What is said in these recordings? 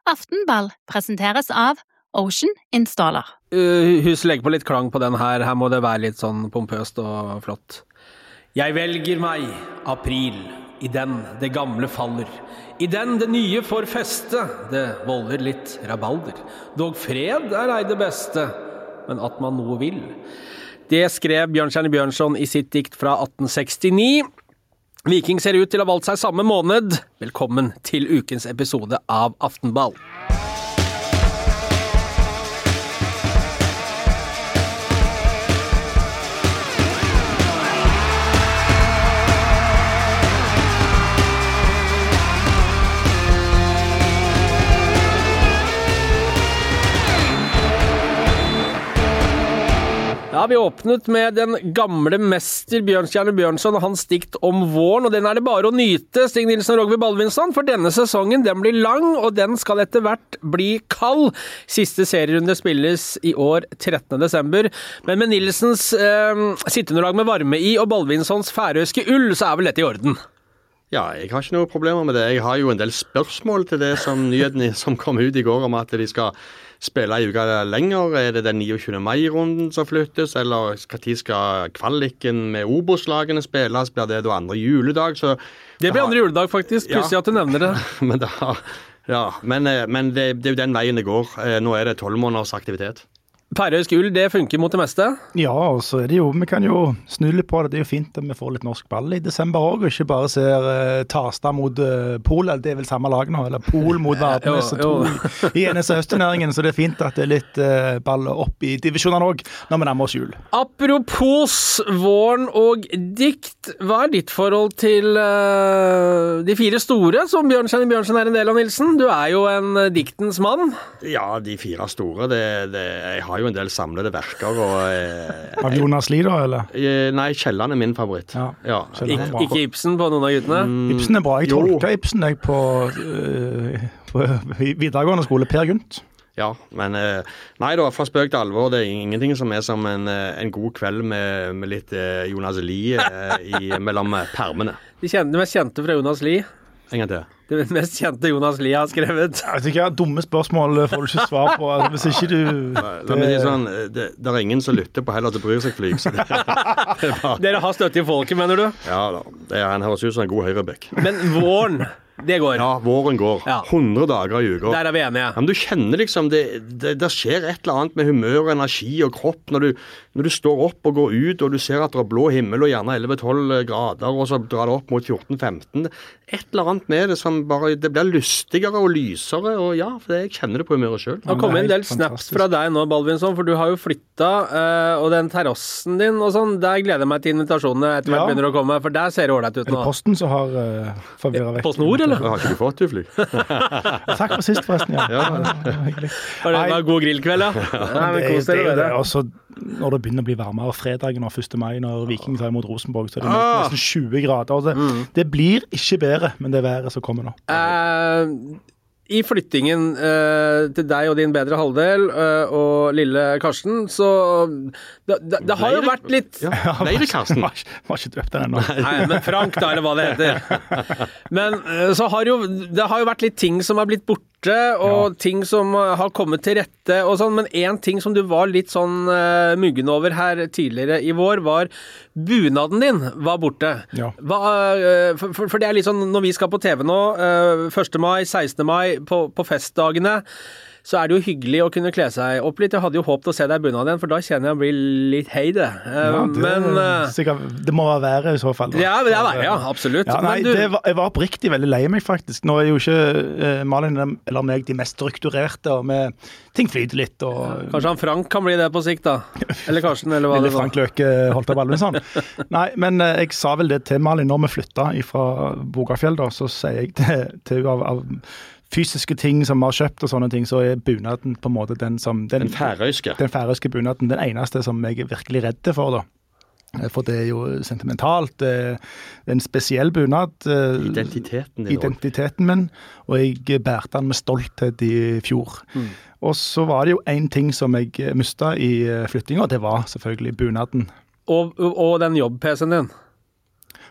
Aftenball presenteres av Ocean Installer. Hus, legg på litt klang på den her. Her må det være litt sånn pompøst og flott. Jeg velger meg april, i den det gamle faller. I den det nye får feste, det volder litt rabalder. Dog fred ei det beste, men at man noe vil. Det skrev Bjørnstjerne Bjørnson i sitt dikt fra 1869. Viking ser ut til å ha valgt seg samme måned. Velkommen til ukens episode av Aftenball. Ja, vi åpnet med den gamle mester Bjørnstjerne Bjørnson og hans dikt om våren, og den det bare å nyte, Stig Nilsen og Rogve Baldvinsson, for denne sesongen den blir lang, og den skal etter hvert bli kald. Siste serierunde spilles i år 13. desember, men med Nilsens sitteunderlag med varme i og Baldvinssons færøyske ull, så vel dette i orden. Ja, jeg har ikke noe problemer med det. Jeg har jo en del spørsmål til det som nyhetene som kom ut i går om at de skal spille en uke lenger. Er det den 29. mai-runden som flyttes, eller når skal kvaliken med Obos-lagene spilles? Blir det da andre juledag? Så det blir andre juledag faktisk, plutselig at du nevner det. men det er jo den veien det går. Nå er det 12 måneders aktivitet. Færøysk ull, det funker mot det meste? Ja, og så det jo, vi kan jo snu litt på det. Det er jo fint at vi får litt norsk ball i desember også, og ikke bare ser Tasta mot Pol, det er vel samme lag nå, eller Pol mot Vardnes i NS Høstturneringen, så det er fint at det er litt ball opp i divisjonene også, når vi nærmer oss jul. Apropos våren og dikt, hva ditt forhold til de fire store, som Bjørnstjerne Bjørnson en del av, Nilsen? Du jo en diktens mann. Ja, de fire store, jeg har jo en del samlede verker. Av Jonas Lie da, eller? Nei, Kielland min favoritt. Ja. Ikke Ibsen på noen av guttene? Ibsen bra. Jeg tolket Ibsen på videregående skole, Per Gynt. Ja, men nei da, fra spøk til alvor, det ingenting som som en god kveld med litt Jonas Lie mellom permene. Det mest kjente fra Jonas Lie? En gang til. Det mest kjente Jonas Lie har skrevet. Jeg vet ikke, dumme spørsmål får du ikke svar på. Hvis ikke du... Det ingen som lytter på heller til bryr seg flyg. Så Dere har støtte i folket, mener du? Ja da, han høres ut som en god høyrebekk. Men våren, det går. Ja, våren går. Ja. 100 dager i uka. Der vi enige. Ja, men du kjenner liksom, det skjer et eller annet med humør og energi og kropp når du står opp og går ut, og du ser at det blå himmel og gjerne 11-12 grader, og så drar det opp mot 14-15. Et eller annet med det som bare, det blir lystigere og lysere, og ja, for jeg kjenner det på humøret selv. Det har kommet en del snaps fra deg nå, Baldvinsson, for du har jo flyttet, og den terrassen din og sånn, der gleder jeg meg til invitasjonene etter hvert begynner å komme, for der ser det ordentlig ut nå. Er det Posten som har forvirret vekk? PostNord, eller? Har ikke du fått det, Fly? Takk for sist, forresten, ja. Var det en god grillkveld, ja? Det også, når det begynner å bli varmere fredagen og 1. mai, når Viking tar imot Rosenborg, så er det nesten 20 grader. Det blir ikke bedre, men det er været som kommer nå. I flyttingen til deg og din bedre halvdel og lille Karsten, så det har jo vært litt... Nei, det Karsten. Var ikke døpt den ennå. Nei, men Frank da, eller hva det heter. Men så har det har jo vært litt ting som har blitt borte, og ting som har kommet til rette og sånn, men en ting som du var litt sånn muggen over her tidligere i vår, var bunaden din var borte. Ja. For det litt sånn, når vi skal på TV nå, 1. mai, 16. mai, på festdagene, så det jo hyggelig å kunne kle seg opp litt. Jeg hadde jo håpet å se deg i bunaden igjen, for da kjenner jeg å bli litt heide. Det må være været i så fall. Da. Ja, det være, ja, absolutt. Ja, nei, jeg var oppriktig veldig lei meg faktisk. Nå jo ikke Malin eller meg de mest strukturerte, og med ting flyter litt. Og... Kanskje han Frank kan bli det på sikt da? Eller Karsten, eller hva det var? Eller Frank Løke holdt av Baldvinsson. Nei, men jeg sa vel det til Malin når vi flyttet fra Bogafjell da, så sier jeg til av fysiske ting som vi har kjøpt og sånne ting, så bunaden på en måte den færøyske bunaden, den eneste som jeg virkelig redde for da. For det jo sentimentalt, det en spesiell bunad. Identiteten min, og jeg bærte den med stolthet i fjor. Og så var det jo en ting som jeg mistet i flyttingen, og det var selvfølgelig bunaden. Og den jobb-PC-en din?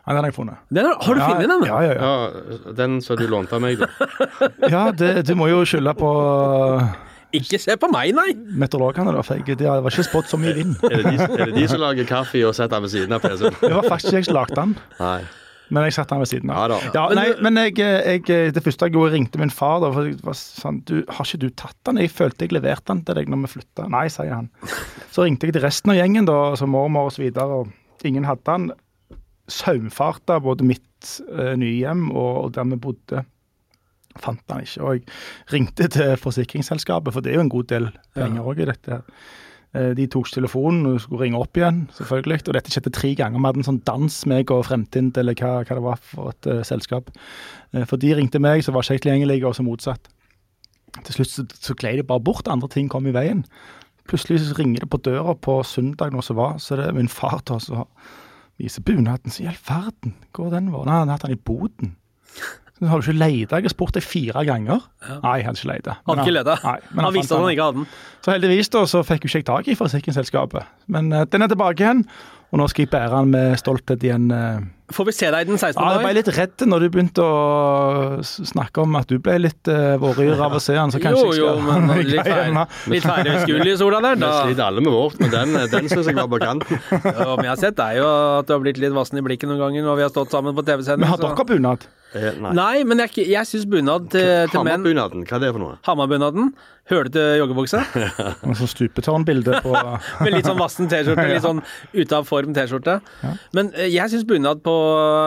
Ja, den har jeg funnet. Har du funnet den? Ja. Ja, den som du lånte av meg, da. Ja, du må jo skylde på Ikke se på meg, nei! meteorologene da, for det var ikke spådd så mye vind. Er det de som lager kaffe og setter den ved siden av PC-en? Det var faktisk ikke jeg som lagde den. Nei. Men jeg satt den ved siden av. Ja da. Men det første jeg gjorde, ringte min far da, for jeg var sånn, har ikke du tatt den? Jeg følte jeg leverte den til deg når vi flyttet. Nei, sier han. Så ringte jeg til resten av gjengen da, som mormor og så videre, og ingen hadde den. Saumfarta både mitt nye hjem og der vi bodde. Fant den ikke, og jeg ringte til forsikringsselskapet, for det er jo en god del penger også i dette her. De tok telefonen og skulle ringe opp igjen, selvfølgelig, og dette skjedde 3 ganger. Vi hadde en sånn dans med og fremtid, eller hva det var for et selskap. For de ringte meg, så var ikke jeg tilgjengelig, og så motsatt. Til slutt så gled det bare bort, andre ting kom i veien. Plutselig så ringer det på døra på søndag når så var, så det er min far da, så viser bunaden, så i all verden, går den var? Nei, han hadde den i boden. Så har du ikke ledet? Jeg har spurt deg 4 ganger. Ja. Nei, jeg hadde ikke ledet. Han ikke ledet? Nei, han visste at han ikke hadde den. Så heldigvis da, så fikk jo ikke jeg tak i forsikringsselskapet. Men den er tilbake igjen, og nå skal jeg bære den med stolthet igjen. Får vi se deg den 16. Ja, jeg ble litt redd når du begynte å snakke om at du ble litt våryr av å se den, så kanskje jo, men litt færre skull i sola der, da. Vi sliter alle med vårt, men den synes jeg var på kanten. Ja, men jeg har sett deg jo at du har blitt litt vassen i blikket noen ganger når vi har stått sammen på TV-sending. Men har dere bunad? Nei, men jeg synes bunad til menn. Hammarbunaden, hva er det for noe? Hammarbunaden, hølete joggebukse. En sånn stupetårnbilde på... Med litt sånn vassen t-skjorte, litt sånn ute av form t-skjorte. Ja. Men jeg synes bunad på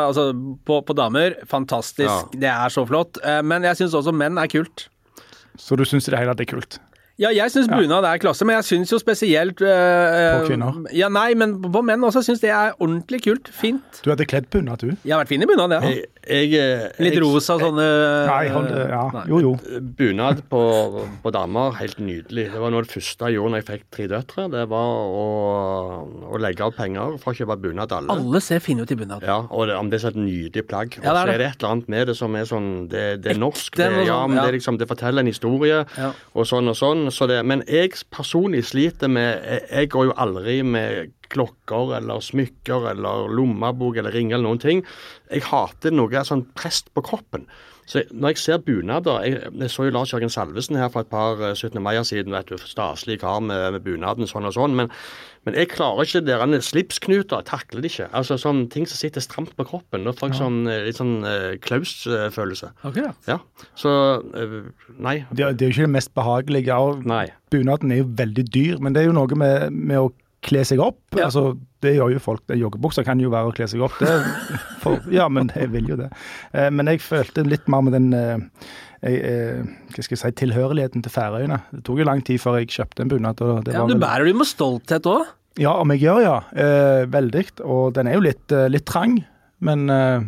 damer, fantastisk, det er så flott. Men jeg synes også menn er kult. Så du synes i det hele at det er kult? Ja, jeg synes bunad er klasse, men jeg synes jo spesielt... på kvinner? Ja, nei, men på menn også synes det er ordentlig kult, fint. Du hadde kledd bunad, du? Jeg har vært fin i bunad, ja. Litt rosa, sånne... Nei, jo. Bunad på damer, helt nydelig. Det var noe av det første jeg gjorde når jeg fikk 3 døtre. Det var å legge av penger for å kjøpe bunad alle. Alle ser fine ut i bunad. Ja, og om det er så et nydelig plagg. Og så er det et eller annet med det som er sånn, det er norsk. Men det er liksom, det forteller en historie, og sånn og sånn. Men jeg personlig sliter med, jeg går jo aldri med klokker eller smykker eller lommebok eller ring eller noen ting. Jeg hater noe sånn prest på kroppen. Så når jeg ser bunader, jeg så jo Lars Jørgen Salvesen her for et par 17. mai siden, vet du, staselig kar med bunaden sånn og sånn, men jeg klarer ikke dere slipsknuter, takler det ikke. Altså sånn ting som sitter stramt på kroppen, da får jeg sånn, litt sånn klaus-følelse. Ok, ja. Så, nei. Det er jo ikke det mest behagelige, og bunaden er jo veldig dyr, men det er jo noe med å kle seg opp. Ja. Altså, det gjør jo folk. Joggebukser kan jo være å kle seg opp. Ja, men jeg vil jo det. Men jeg følte litt mer med den hva skal jeg si, tilhørigheten til Færøyene. Det tok jo lang tid før jeg kjøpte en bunad. Du bærer jo med stolthet også? Ja, om jeg gjør, veldig. Og den er jo litt trang, men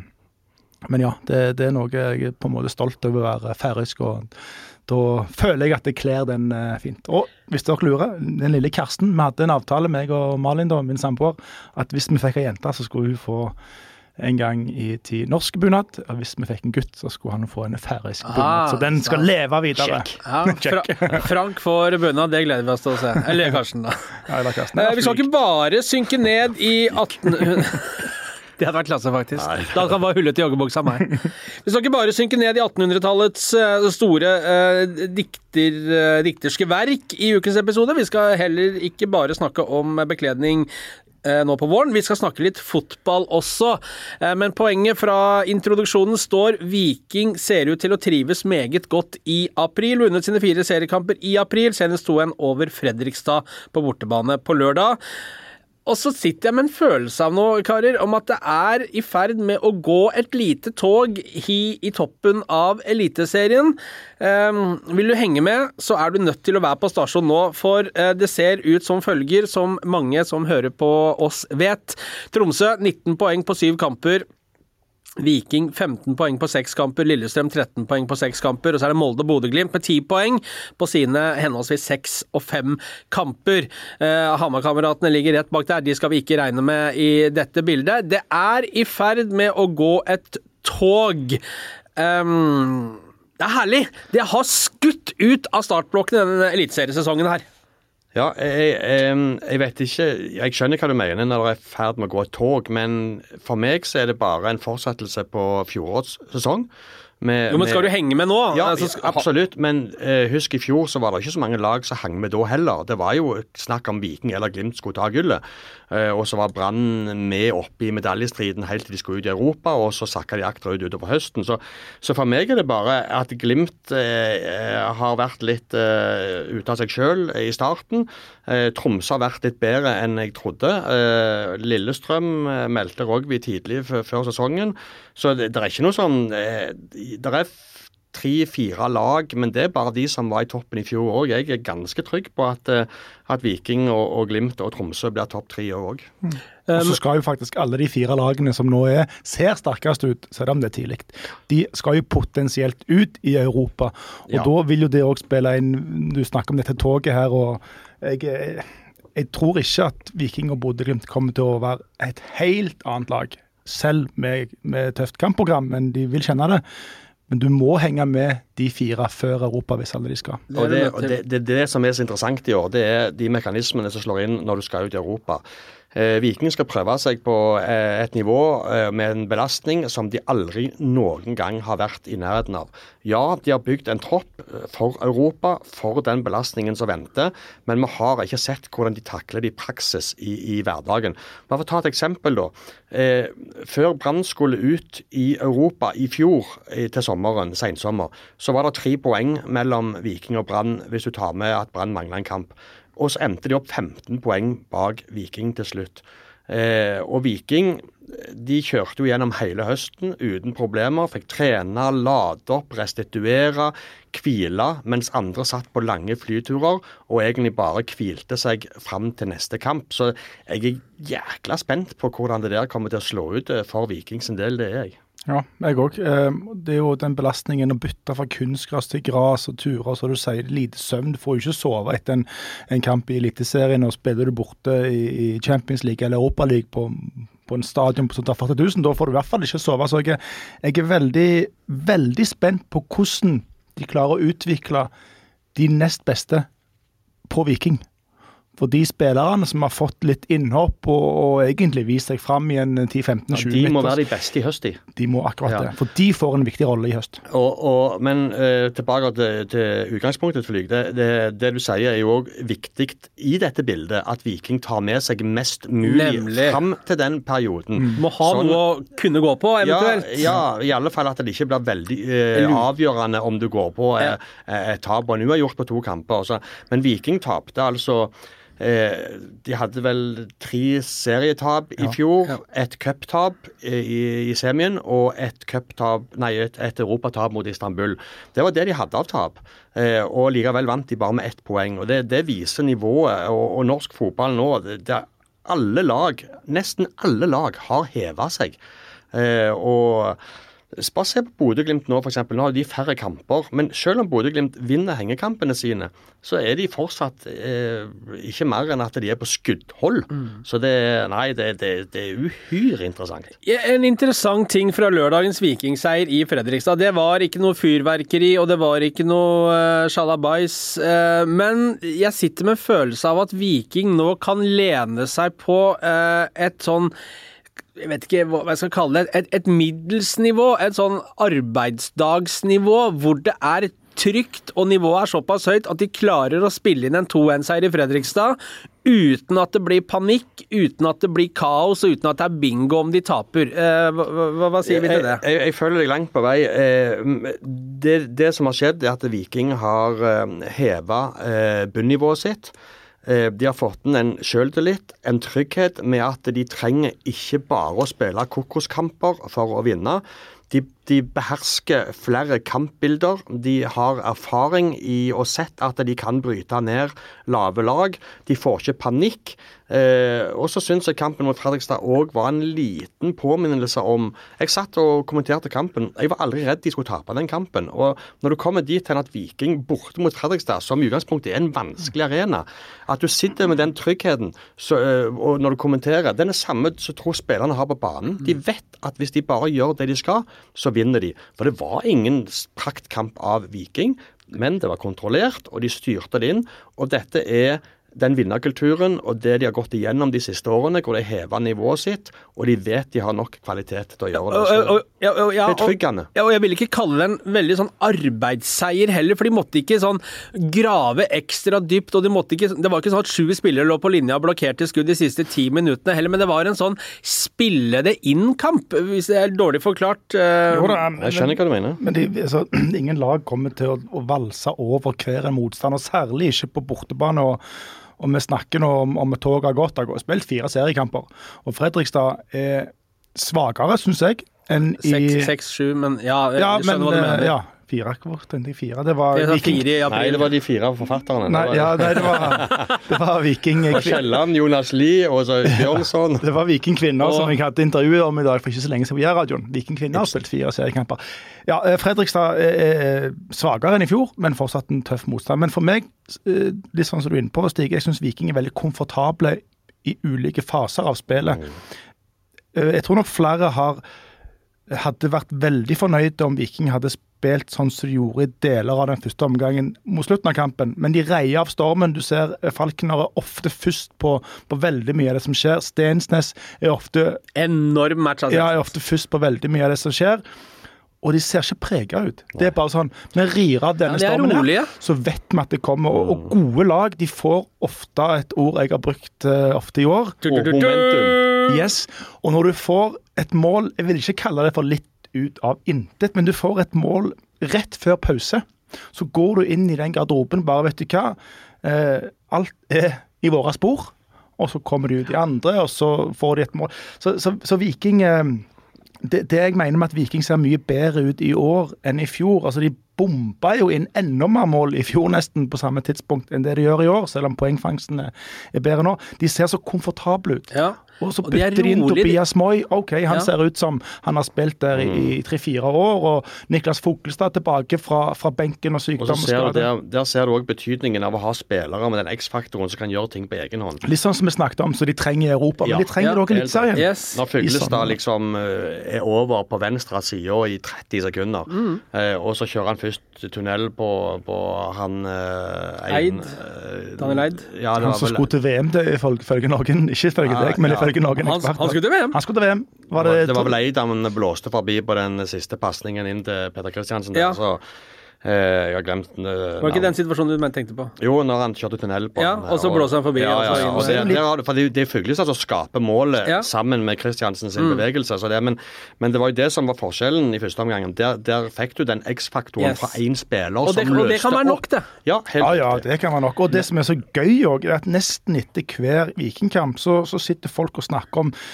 ja, det er noe jeg er på en måte stolt over å være færøysk, og da føler jeg at det kler den fint. Og hvis dere lurer, den lille Karsten, vi hadde en avtale, meg og Malin, da, min samboer, at hvis vi fikk en jente, så skulle hun få en gang i tid norsk bunad, og hvis vi fikk en gutt, så skulle han få en færøysk bunad. Så den skal leve videre. Frank får bunad, det gleder vi oss til å se. Eller Karsten, da. Ja, eller Karsten. Vi skal ikke bare synke ned i 1800... Det hadde vært klasse, faktisk. Nei. Da kan bare hullet i joggebuksa av meg. Vi skal ikke bare synke ned i 1800-tallets store dikterske verk i ukens episode. Vi skal heller ikke bare snakke om bekledning nå på våren. Vi skal snakke litt fotball også. Men poenget fra introduksjonen står: Viking ser ut til å trives meget godt i april. Vunnet sine 4 seriekamper i april, senest 2-1 over Fredrikstad på bortebane på lørdag. Og så sitter jeg med en følelse av noe, karer, om at det er i ferd med å gå et lite tog i toppen av Eliteserien. Vil du henge med, så er du nødt til å være på stasjon nå, for det ser ut som følger, som mange som hører på oss vet. Tromsø, 19 poeng på 7 kamper. Viking 15 poeng på 6 kamper, Lillestrøm 13 poeng på 6 kamper, og så er det Molde og Bodø/Glimt med 10 poeng på sine henholdsvis 6 og 5 kamper. Hamar-kameratene ligger rett bak der, de skal vi ikke regne med i dette bildet. Det er i ferd med å gå et tog. Det er herlig! Det har skutt ut av startblokkene denne eliteseriesesongen her. Ja, jeg vet ikke, jeg skjønner hva du mener når det ferd med å gå et tog, men for meg så det bare en fortsettelse på fjorårets sesong. Jo, men skal du henge med nå? Ja, absolutt, men husk i fjor så var det ikke så mange lag som hang med da heller. Det var jo snakk om Viking eller Glimt skulle ta gullet, og så var Brann med oppe i medaljestriden helt til de skulle ut i Europa, og så sakket de akkurat utover høsten. Så for meg det bare at Glimt har vært litt ute av seg selv i starten. Tromsø har vært litt bedre enn jeg trodde. Lillestrøm meldte Rogvi tidlig før sesongen, så det ikke noe sånn, det 3-4 lag, men det bare de som var i toppen i fjor også. Jeg ganske trygg på at Viking og Glimt og Tromsø blir topp 3 også. Og så skal jo faktisk alle de 4 lagene som nå ser sterkest ut, selv om det tidlig, de skal jo potensielt ut i Europa, og da vil jo det også spille inn, du snakker om dette toget her, og jeg tror ikke at Viking og Bodø-Glimt kommer til å være et helt annet lag, selv med tøft kampprogram, men de vil kjenne det. Men du må henge med de 4 før Europa hvis alle de skal. Og det som så interessant i år, det de mekanismene som slår inn når du skal ut i Europa. Viking skal prøve seg på et nivå med en belastning som de aldri noen gang har vært i nærheten av. Ja, de har bygd en tropp for Europa, for den belastningen som venter, men vi har ikke sett hvordan de takler det i praksis i hverdagen. Bare for å ta et eksempel da. Før Brann skulle ut i Europa i fjor til sommeren, sensommer, så var det 3 poeng mellom Viking og Brann hvis du tar med at Brann mangler en kamp. Og så endte de opp 15 poeng bak Viking til slutt. Og Viking, de kjørte jo gjennom hele høsten uten problemer, fikk trene, lade opp, restituere, hvile, mens andre satt på lange flyturer og egentlig bare hvilte seg frem til neste kamp. Så jeg jækla spent på hvordan det der kommer til å slå ut for Viking sin del, det jeg. Ja, jeg også. Det jo den belastningen å bytte fra kunstgras til gras og turer, så du sier lite søvn. Du får jo ikke sove etter en kamp i Eliteserien, og spiller du borte i Champions League eller Europa League på en stadion på sånt 40 000, da får du i hvert fall ikke sove. Så jeg veldig, veldig spent på hvordan de klarer å utvikle de nest beste på Viking. For de spillerne som har fått litt innhopp og egentlig vist seg frem i en 10-15-20 minutter. De må være de beste i høst, de. De må akkurat det, for de får en viktig rolle i høst. Men tilbake til utgangspunktet for Lyg, det du sier jo også viktig i dette bildet, at Viking tar med seg mest mulig frem til den perioden. Må ha noe å kunne gå på, eventuelt. Ja, i alle fall at det ikke blir veldig avgjørende om du går på et tap, og nå har gjort på 2 kamper. Så. Men Viking tapte altså. De hadde vel 3 serietap i fjor, et cuptap i semien og et europatap mot Istanbul. Det var det de hadde av tap, og likevel vant de bare med 1 poeng. Og det viser nivået, og norsk fotball nå, nesten alle lag har hevet seg. Og bare se på Bodø-Glimt nå, for eksempel. Nå har de færre kamper, men selv om Bodø-Glimt vinner hengekampene sine, så de fortsatt ikke mer enn at de på skuddhold. Så det uhyre interessant. En interessant ting fra lørdagens Vikingseier i Fredrikstad, det var ikke noe fyrverkeri, og det var ikke noe sjalabais, men jeg sitter med følelse av at Viking nå kan lene seg på et sånn, jeg vet ikke hva jeg skal kalle det, et middelsnivå, et sånn arbeidsdagsnivå, hvor det trygt, og nivået såpass høyt at de klarer å spille inn en 2-1-seier i Fredrikstad, uten at det blir panikk, uten at det blir kaos, og uten at det bingo om de taper. Hva sier vi til det? Jeg føler deg langt på vei. Det som har skjedd, at Viking har hevet bunnivået sitt. De har fått en selvtillit, en trygghet med at de trenger ikke bare å spille kokoskamper for å vinne. De behersker flere kampbilder, de har erfaring i å sett at de kan bryte ned lave lag, de får ikke panikk, og så synes jeg kampen mot Fredrikstad også var en liten påminnelse om, jeg satt og kommenterte kampen, jeg var aldri redd de skulle tape den kampen, og når du kommer dit til at Viking borte mot Fredrikstad, som i utgangspunktet en vanskelig arena, at du sitter med den tryggheten, og når du kommenterer, den samme som tror spillerne har på banen, de vet at hvis de bare gjør det de skal, så vinner de. For det var ingen praktkamp av Viking, men det var kontrollert, og de styrte det inn, og dette den vinnerkulturen og det de har gått igjennom de siste årene, hvor de hever nivået sitt, og de vet de har nok kvalitet til å gjøre det. Så det er tryggende. Ja, og jeg vil ikke kalle det en veldig sånn arbeidsseier heller, for de måtte ikke sånn grave ekstra dypt, og det var ikke sånn at 7 spillere lå på linja og blokkerte skudd de siste 10 minuttene heller, men det var en sånn spille det inn-kamp, hvis det er dårlig forklart. Jeg skjønner hva du mener. Men ingen lag kommer til å valse over hver en motstander, særlig ikke på bortebane, og vi snakker nå om et tog har gått. Det har spilt 4 seriekamper, og Fredrikstad er svakere, synes jeg, enn i 6-7, men jeg skjønner hva du mener. Ja, 4, hvor tenkte jeg 4? Det var Viking. Nei, det var de 4 forfatterne. Det var Viking. Og Kjelland, Jonas Lie og så Bjørnsson. Det var Viking kvinner som jeg hadde intervjuet om i dag for ikke så lenge siden på radioen. Viking kvinner har spilt 4 seriekamper. Ja, Fredrikstad er svakere enn i fjor, men fortsatt en tøff motstand. Men for meg, litt sånn som du er inne på, Stig, jeg synes Viking er veldig komfortable i ulike faser av spillet. Jeg tror nok flere hadde vært veldig fornøyde om Viking hadde spilt sånn som de gjorde i deler av den første omgangen mot slutten av kampen, men de reier av stormen. Du ser Falkner er ofte først på veldig mye av det som skjer. Stensnes er ofte enorm match. Ja, er ofte først på veldig mye av det som skjer. Og de ser ikke preget ut. Det er bare sånn, vi rir av denne stormen her, så vet vi at det kommer. Og gode lag, de får ofte et ord jeg har brukt ofte i år. Momentum. Yes. Og når du får et mål, jeg vil ikke kalle det for litt ut av intet, men du får et mål rett før pause. Så går du inn i den garderoben, bare vet du hva, alt er i våre spor, og så kommer de ut i andre, og så får de et mål. Så Viking... Det jeg mener med at Viking ser mye bedre ut i år enn i fjor, altså de bomba jo inn enda mer mål i fjor nesten på samme tidspunkt enn det de gjør i år, selv om poengfangsten er bedre nå. De ser så komfortable ut. Ja. Og så bytter de inn Tobias Moy. Ok, han ser ut som han har spilt der i 3-4 år, og Niklas Fogelstad tilbake fra benken og sykdom. Og så der ser du også betydningen av å ha spillere med den X-faktoren som kan gjøre ting på egen hånd. Litt sånn som vi snakket om, så de trenger i Europa, men de trenger det også litt serien. Yes. Når Fogelstad liksom er over på venstre side i 30 sekunder, og så kjører han først tunnel på han Daniel Eid. Ja, han som skulle til VM, det ifølge noen, ikke ifølge deg, men ifølge noen eksperter. Han skulle til VM. Han skulle til VM. Det var vel Eid han blåste forbi på den siste passningen inn til Peter Kristiansen. Ja. Så jeg har glemt Var det ikke den situasjonen du tenkte på? Jo, når han kjørte tunnel på den. Og så blåser han forbi. For det er Fuglestad som skaper målet sammen med Kristiansen sin bevegelse. Men det var jo det som var forskjellen i første omgangen. Der fikk du den X-faktoren fra en spiller som løste opp. Og det kan være nok, det. Ja, det kan være nok. Og det som er så gøy også, er at nesten etter hver Vikingkamp så sitter folk og snakker om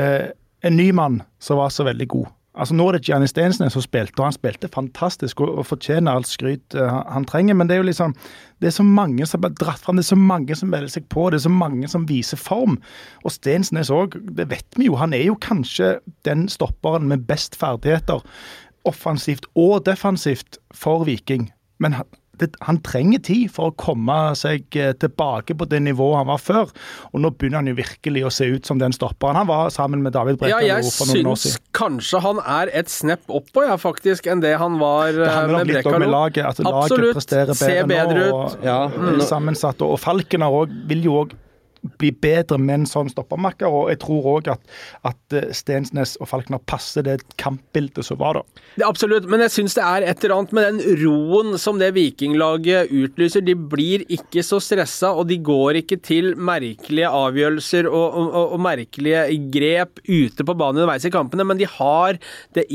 en ny mann som var så veldig god. Altså nå er det Giannis Stensnes som spilte, og han spilte fantastisk og fortjener alt skryt han trenger, men det er jo liksom, det er så mange som blir dratt frem, det er så mange som melder seg på, det er så mange som viser form, og Stensnes også, det vet vi jo, han er jo kanskje den stopperen med best ferdigheter, offensivt og defensivt for Viking, men han trenger tid for å komme seg tilbake på det nivået han var før, og nå begynner han jo virkelig å se ut som den stopperen. Han var sammen med David Brekalo for noen år siden. Jeg synes kanskje han er et snepp oppå, faktisk, enn det han var med Brekalo. Med laget, at laget presterer bedre nå, og sammensatt, og Falkner vil jo også bli bedre med en sånn stoppermakker, og jeg tror også at Stensnes og Falkner passer det kampbildet som var da. Det absolutt, men jeg synes det er et eller annet med den roen som det Vikinglaget utlyser. De blir ikke så stresset, og de går ikke til merkelige avgjørelser og merkelige grep ute på banen underveis i kampene, men de har det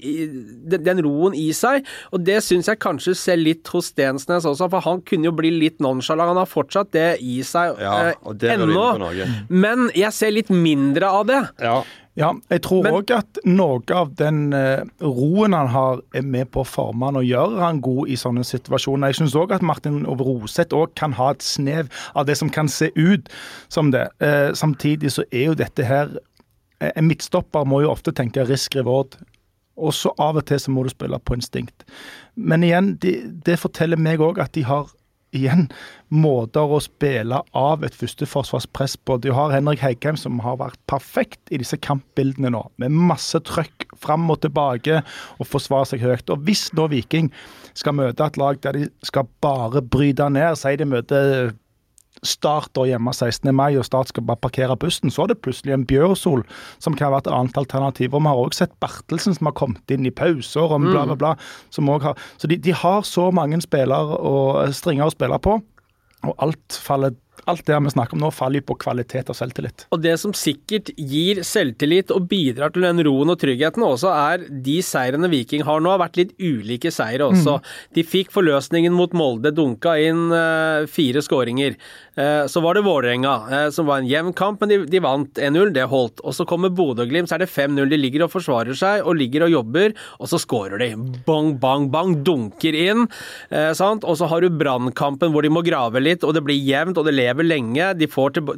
den roen i seg, og det synes jeg kanskje ser litt hos Stensnes også, for han kunne jo bli litt nonchalant, han har fortsatt det i seg ennå, men jeg ser litt mindre av det. Ja, jeg tror også at noe av den roen han har er med på å forme han og gjøre han god i sånne situasjoner. Jeg synes også at Martin Ove Roseth også kan ha et snev av det som kan se ut som det. Samtidig så er jo dette her, en midtstopper må jo ofte tenke risk reward, og så av og til så må du spille på instinkt. Men igjen, det forteller meg også at de har igjen måter å spille av et førsteforsvarspress på. Du har Henrik Heikheim som har vært perfekt i disse kampbildene nå, med masse trøkk frem og tilbake og forsvare seg høyt. Og hvis nå Viking skal møte et lag der de skal bare bryte ned, si de møter starter hjemme 16. mai, og Start skal bare parkere bussen, så er det plutselig en Bjørsol som kan være et annet alternativ. Og vi har også sett Bertelsen som har kommet inn i pauser og bla bla bla. Som også har, så de har så mange spillere og stringer å spille på, og alt det vi snakker om nå faller på kvalitet og selvtillit. Og det som sikkert gir selvtillit og bidrar til den roen og tryggheten også, de seirene Viking har nå, har vært litt ulike seire også. De fikk forløsningen mot Molde, dunka inn 4 skåringer. Så var det Vålerenga, som var en jevn kamp, men de vant 1-0, det holdt. Og så kommer Bodø og Glimt, så det 5-0. De ligger og forsvarer seg, og ligger og jobber, og så skårer de. Bang, bang, bang, dunker inn. Sant? Og så har du Brannkampen hvor de må grave litt, og det blir jevnt, og det lever lenge. De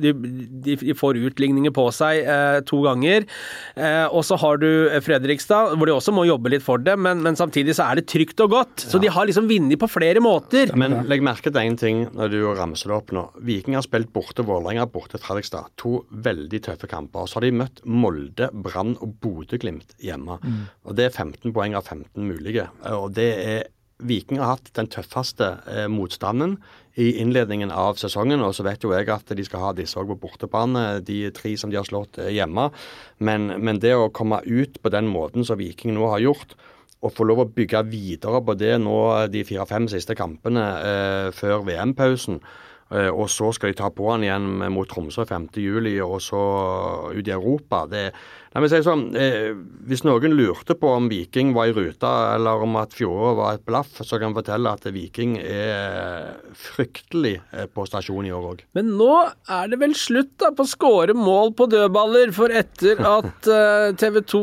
får utligninger på seg 2 ganger. Og så har du Fredrikstad, hvor de også må jobbe litt for det, men samtidig så er det trygt og godt. Så de har liksom vunnet på flere måter. Men legg merke til en ting når du ramser det opp nå. Viking har spilt borte Vålerenga, borte Fredrikstad. 2 veldig tøffe kamper. Så har de møtt Molde, Brann og Bodø-Glimt hjemme. Og det er 15 poeng av 15 mulige. Og det er Viking har hatt den tøffeste motstanden i innledningen av sesongen, og så vet jo jeg at de skal ha disse også på bortebane, de 3 som de har slått hjemme. Men det å komme ut på den måten som Viking nå har gjort, og få lov å bygge videre på det nå de 4-5 siste kampene før VM-pausen, og så skal de ta på han igjen mot Tromsø 5. juli, og så ut i Europa. La meg si sånn, hvis noen lurte på om Viking var i ruta, eller om at fjoråret var et blaff, så kan jeg fortelle at Viking er fryktelig på stasjon i år også. Men nå er det vel slutt da på å skåre mål på dødballer, for etter at TV 2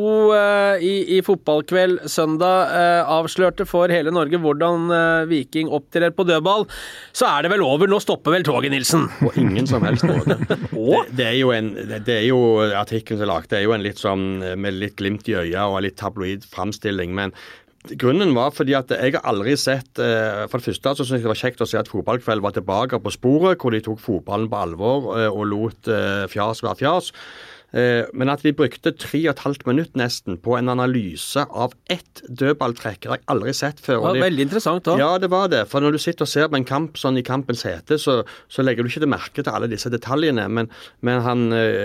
i fotballkveld søndag avslørte for hele Norge hvordan Viking opptrer på dødball, så er det vel over. Nå stopper vel toget, Nilsen. På ingen som helst måte. Det er jo artikkelen som lagt, det er jo en litt sånn, med litt glimt i øya og litt tabloid fremstilling, men grunnen var fordi at jeg har aldri sett, for det første så synes jeg det var kjekt å se at fotballkveld var tilbake på sporet, hvor de tok fotballen på alvor og lot fjas være fjas. Men at vi brukte 3,5 minutter nesten på en analyse av ett dødballtrekk, det har jeg aldri sett før. Det var veldig interessant da. Ja, det var det. For når du sitter og ser på en kamp sånn i kampens hete, så legger du ikke det merke til alle disse detaljene. Men han,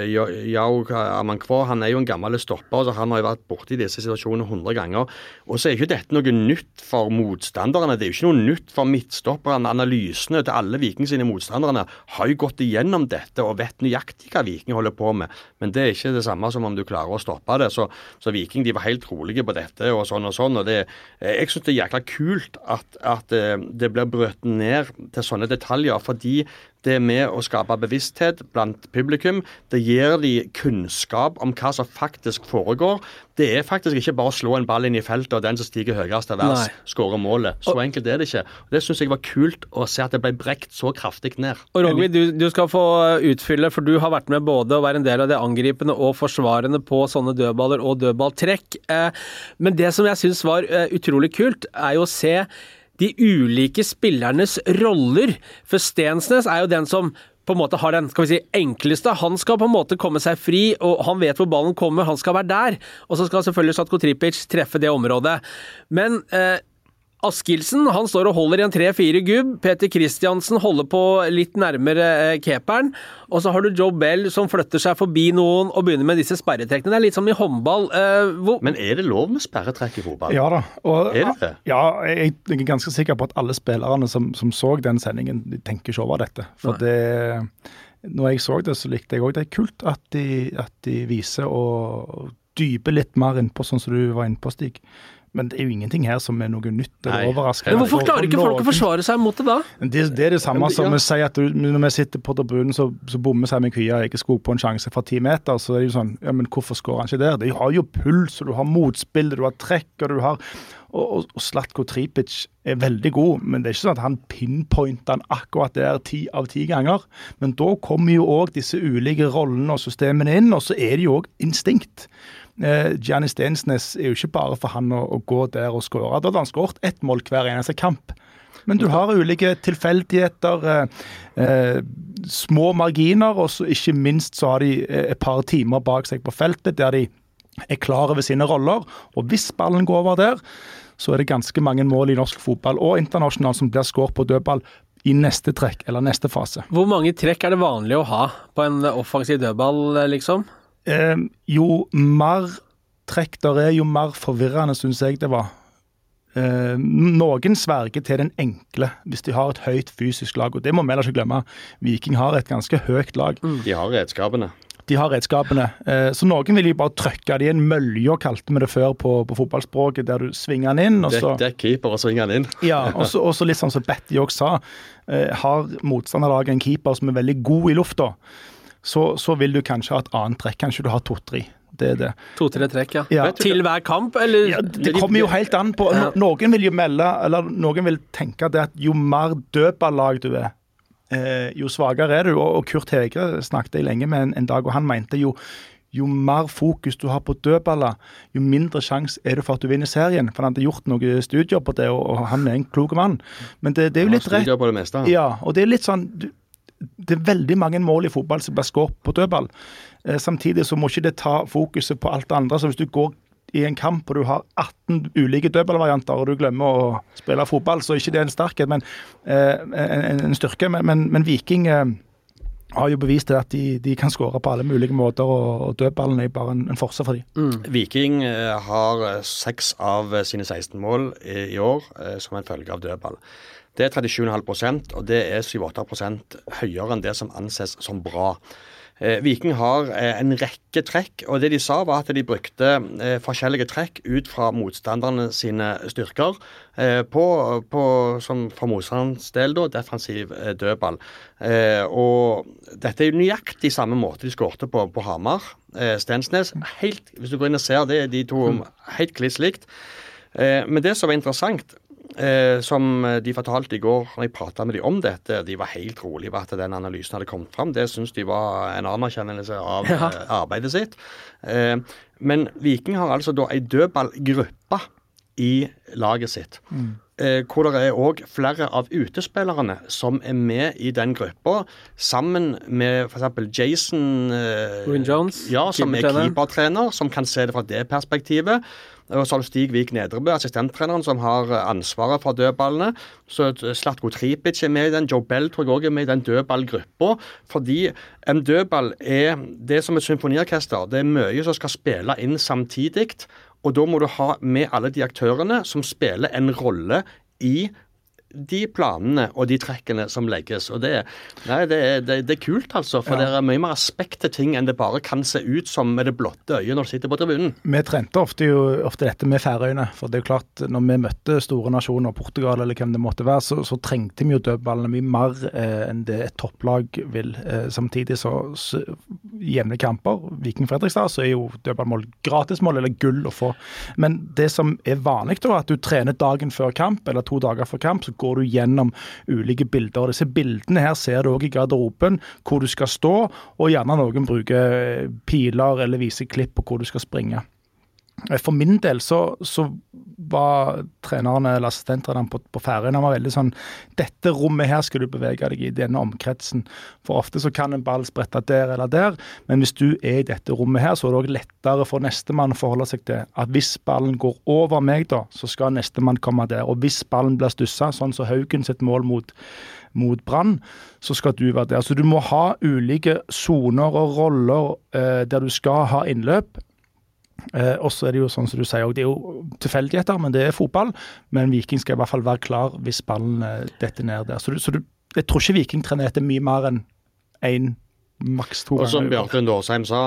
Yao Amankwa, han er jo en gammel stopper, så han har jo vært borte i disse situasjonene 100 ganger. Og så er ikke dette noe nytt for motstanderne. Det er jo ikke noe nytt for midtstopperne. Analysene til alle Viking sine motstanderne har jo gått igjennom dette og vet nøyaktig hva Viking holder på med. Men det er ikke det samme som om du klarer å stoppe det. Så Viking de var helt rolige på dette og sånn. Og det, jeg synes det er jækla kult at det blir brøtt ned til sånne detaljer, fordi det er med å skape bevissthet blant publikum. Det gir de kunnskap om hva som faktisk foregår. Det er faktisk ikke bare å slå en ball inn i feltet, og den som stiger høyest av vers skårer målet. Så enkelt er det ikke. Det synes jeg var kult å se at det ble brekt så kraftig ned. Og Rogvi, du skal få utfylle, for du har vært med både å være en del av det angripende og forsvarende på sånne dødballer og dødballtrekk. Men det som jeg synes var utrolig kult, er jo å se de ulike spillernes roller. For Stensnes er jo den som på en måte har den, skal vi si, enkleste. Han skal på en måte komme seg fri, og han vet hvor ballen kommer, han skal være der. Og så skal selvfølgelig Slatko Tripic treffe det området. Men Askildsen, han står og holder i en 3-4 gubb. Peter Kristiansen holder på litt nærmere keeperen. Og så har du Joe Bell som flytter seg forbi noen og begynner med disse sperretrekkene. Det er litt som i håndball. Men er det lov med sperretrekk i fotball? Ja da. Og, er det? Ja, jeg er ganske sikker på at alle spillerne som så den sendingen, de tenker ikke over dette. For når jeg så det, så likte jeg også det er kult at de viser og dyper litt mer innpå, sånn som du var innpå, Stig. Men det er jo ingenting her som er noe nytt eller overraskende. Men hvorfor klarer ikke folk å forsvare seg mot det da? Det er det samme som vi sier at når vi sitter på tribunen, så bommer seg med Kvia Ekeskog på en sjanse fra 10 meter, så er det jo sånn, ja, men hvorfor skårer han ikke der? De har jo puls, og du har motspill, du har trekk, og du har... Og Slatko Tripic er veldig god, men det er ikke sånn at han pinpointer han akkurat der 10 av 10 ganger. Men da kommer jo også disse ulike rollene og systemene inn, og så er det jo også instinkt. Gianni Stensnes er jo ikke bare for han å gå der og skåre. Da hadde han skåret 1 mål hver eneste kamp. Men du har ulike tilfeldigheter, små marginer, og så ikke minst så har de et par timer bak seg på feltet, der de er klar over sine roller. Og hvis ballen går over der, så er det ganske mange mål i norsk fotball og internasjonalt som blir skåret på dødball i neste trekk eller neste fase. Hvor mange trekk det vanlig å ha på en offensiv dødball, liksom? Jo mer trekk der jo mer forvirrende synes jeg det var. Noen sverger til den enkle hvis de har et høyt fysisk lag, og det må vi ellers ikke glemme. Viking har et ganske høyt lag. De har redskapene. Så noen vil jo bare trykke det i en mølje, kalte vi det før på fotballspråket, der du svinger den inn. Og så, det keeper og svinger den inn. Ja, og så litt sånn som Betty også sa, har motstanderlaget en keeper som veldig god i lufta, så vil du kanskje ha et annet trekk, kanskje du har 2-3. Det det. 2-3 trekk, ja. Til hver kamp, eller? Ja, det kommer jo helt an på. Noen vil jo melde, eller noen vil tenke det at jo mer dødballag du jo svagere du, og Kurt Hegre snakket lenge med en dag, og han mente jo mer fokus du har på dødballer, jo mindre sjans det for at du vinner serien, for han hadde gjort noen studier på det, og han en klok mann. Men det jo litt rett. Studier på det meste. Ja, og det litt sånn, det veldig mange mål i fotball som blir skåret på dødball. Samtidig så må ikke det ta fokuset på alt det andre, så hvis du går i en kamp og du har 18 ulike dødballvarianter og du glemmer å spille fotball, så ikke det en sterkhet, men en styrke. Men Viking har jo bevist det at de kan skåre på alle mulige måter, og dødballen bare en forse for dem. Viking har 6 av sine 16 mål i år som en følge av dødball. Det 37,5%, og det 7-8% høyere enn det som anses som bra. Viking har en rekke trekk, og det de sa var at de brukte forskjellige trekk ut fra motstanderne sine styrker som for motstanderens del da, defensiv dødball. Og dette jo nøyaktig samme måte de skårte på Hamar. Stensnes, hvis du går inn og ser det, de to helt kliss likt. Men det som var interessant, som de fortalte i går når jeg pratet med dem om dette, de var helt rolige ved at den analysen hadde kommet frem. Det synes de var en anerkjennelse av arbeidet sitt. Men Viking har altså da en dødballgruppe i laget sitt. Hvor det også flere av utespillerne som med i den gruppa, sammen med for eksempel Jason Jones, som keepertrener, som kan se det fra det perspektivet. Og så har du Stig Vik Nedrebø, assistenttreneren, som har ansvaret for dødballene. Så Slatko Tripic med i den, Joe Bell tror jeg også med i den dødballgruppa. Fordi en dødball det som et symfoniorkester. Det mye som skal spille inn samtidig. Og da må du ha med alle de aktørene som spiller en rolle i de planene og de trekkene som legges. Og det kult altså, for det mye mer aspekt til ting enn det bare kan se ut som med det blotte øyet når du sitter på tribunen. Vi trente ofte dette med Færøyene, for det klart, når vi møtte store nasjoner, Portugal eller hvem det måtte være, så trengte vi jo dødballene mye mer enn det et topplag vil. Samtidig så jevne kamper, Viking Fredrikstad, så jo dødballmål gratismål eller gull å få. Men det som vanlig da, at du trener dagen før kamp, eller 2 dager før kamp, så går du gjennom ulike bilder. Og disse bildene her ser du også i garderoben, hvor du skal stå, og gjerne noen bruker piler eller viser klipp på hvor du skal springe. For min del så var trenerne eller assistentrene på Færøyene var veldig sånn, dette rommet her skal du bevege deg i denne omkretsen. For ofte så kan en ball sprette der eller der, men hvis du i dette rommet her, så det også lettere for nestemann å forholde seg til at hvis ballen går over meg da, så skal nestemann komme der. Og hvis ballen blir stusset, sånn så Haugen sitt mål mot Brann, så skal du være der. Så du må ha ulike zoner og roller der du skal ha innløp. Og så det jo sånn som du sier, det jo tilfeldigheter, men det fotball, men Viking skal i hvert fall være klar hvis ballen detter ned der. Så jeg tror ikke Viking trener etter mye mer enn maks 2 ganger. Og som Bjørklund Årsheim sa,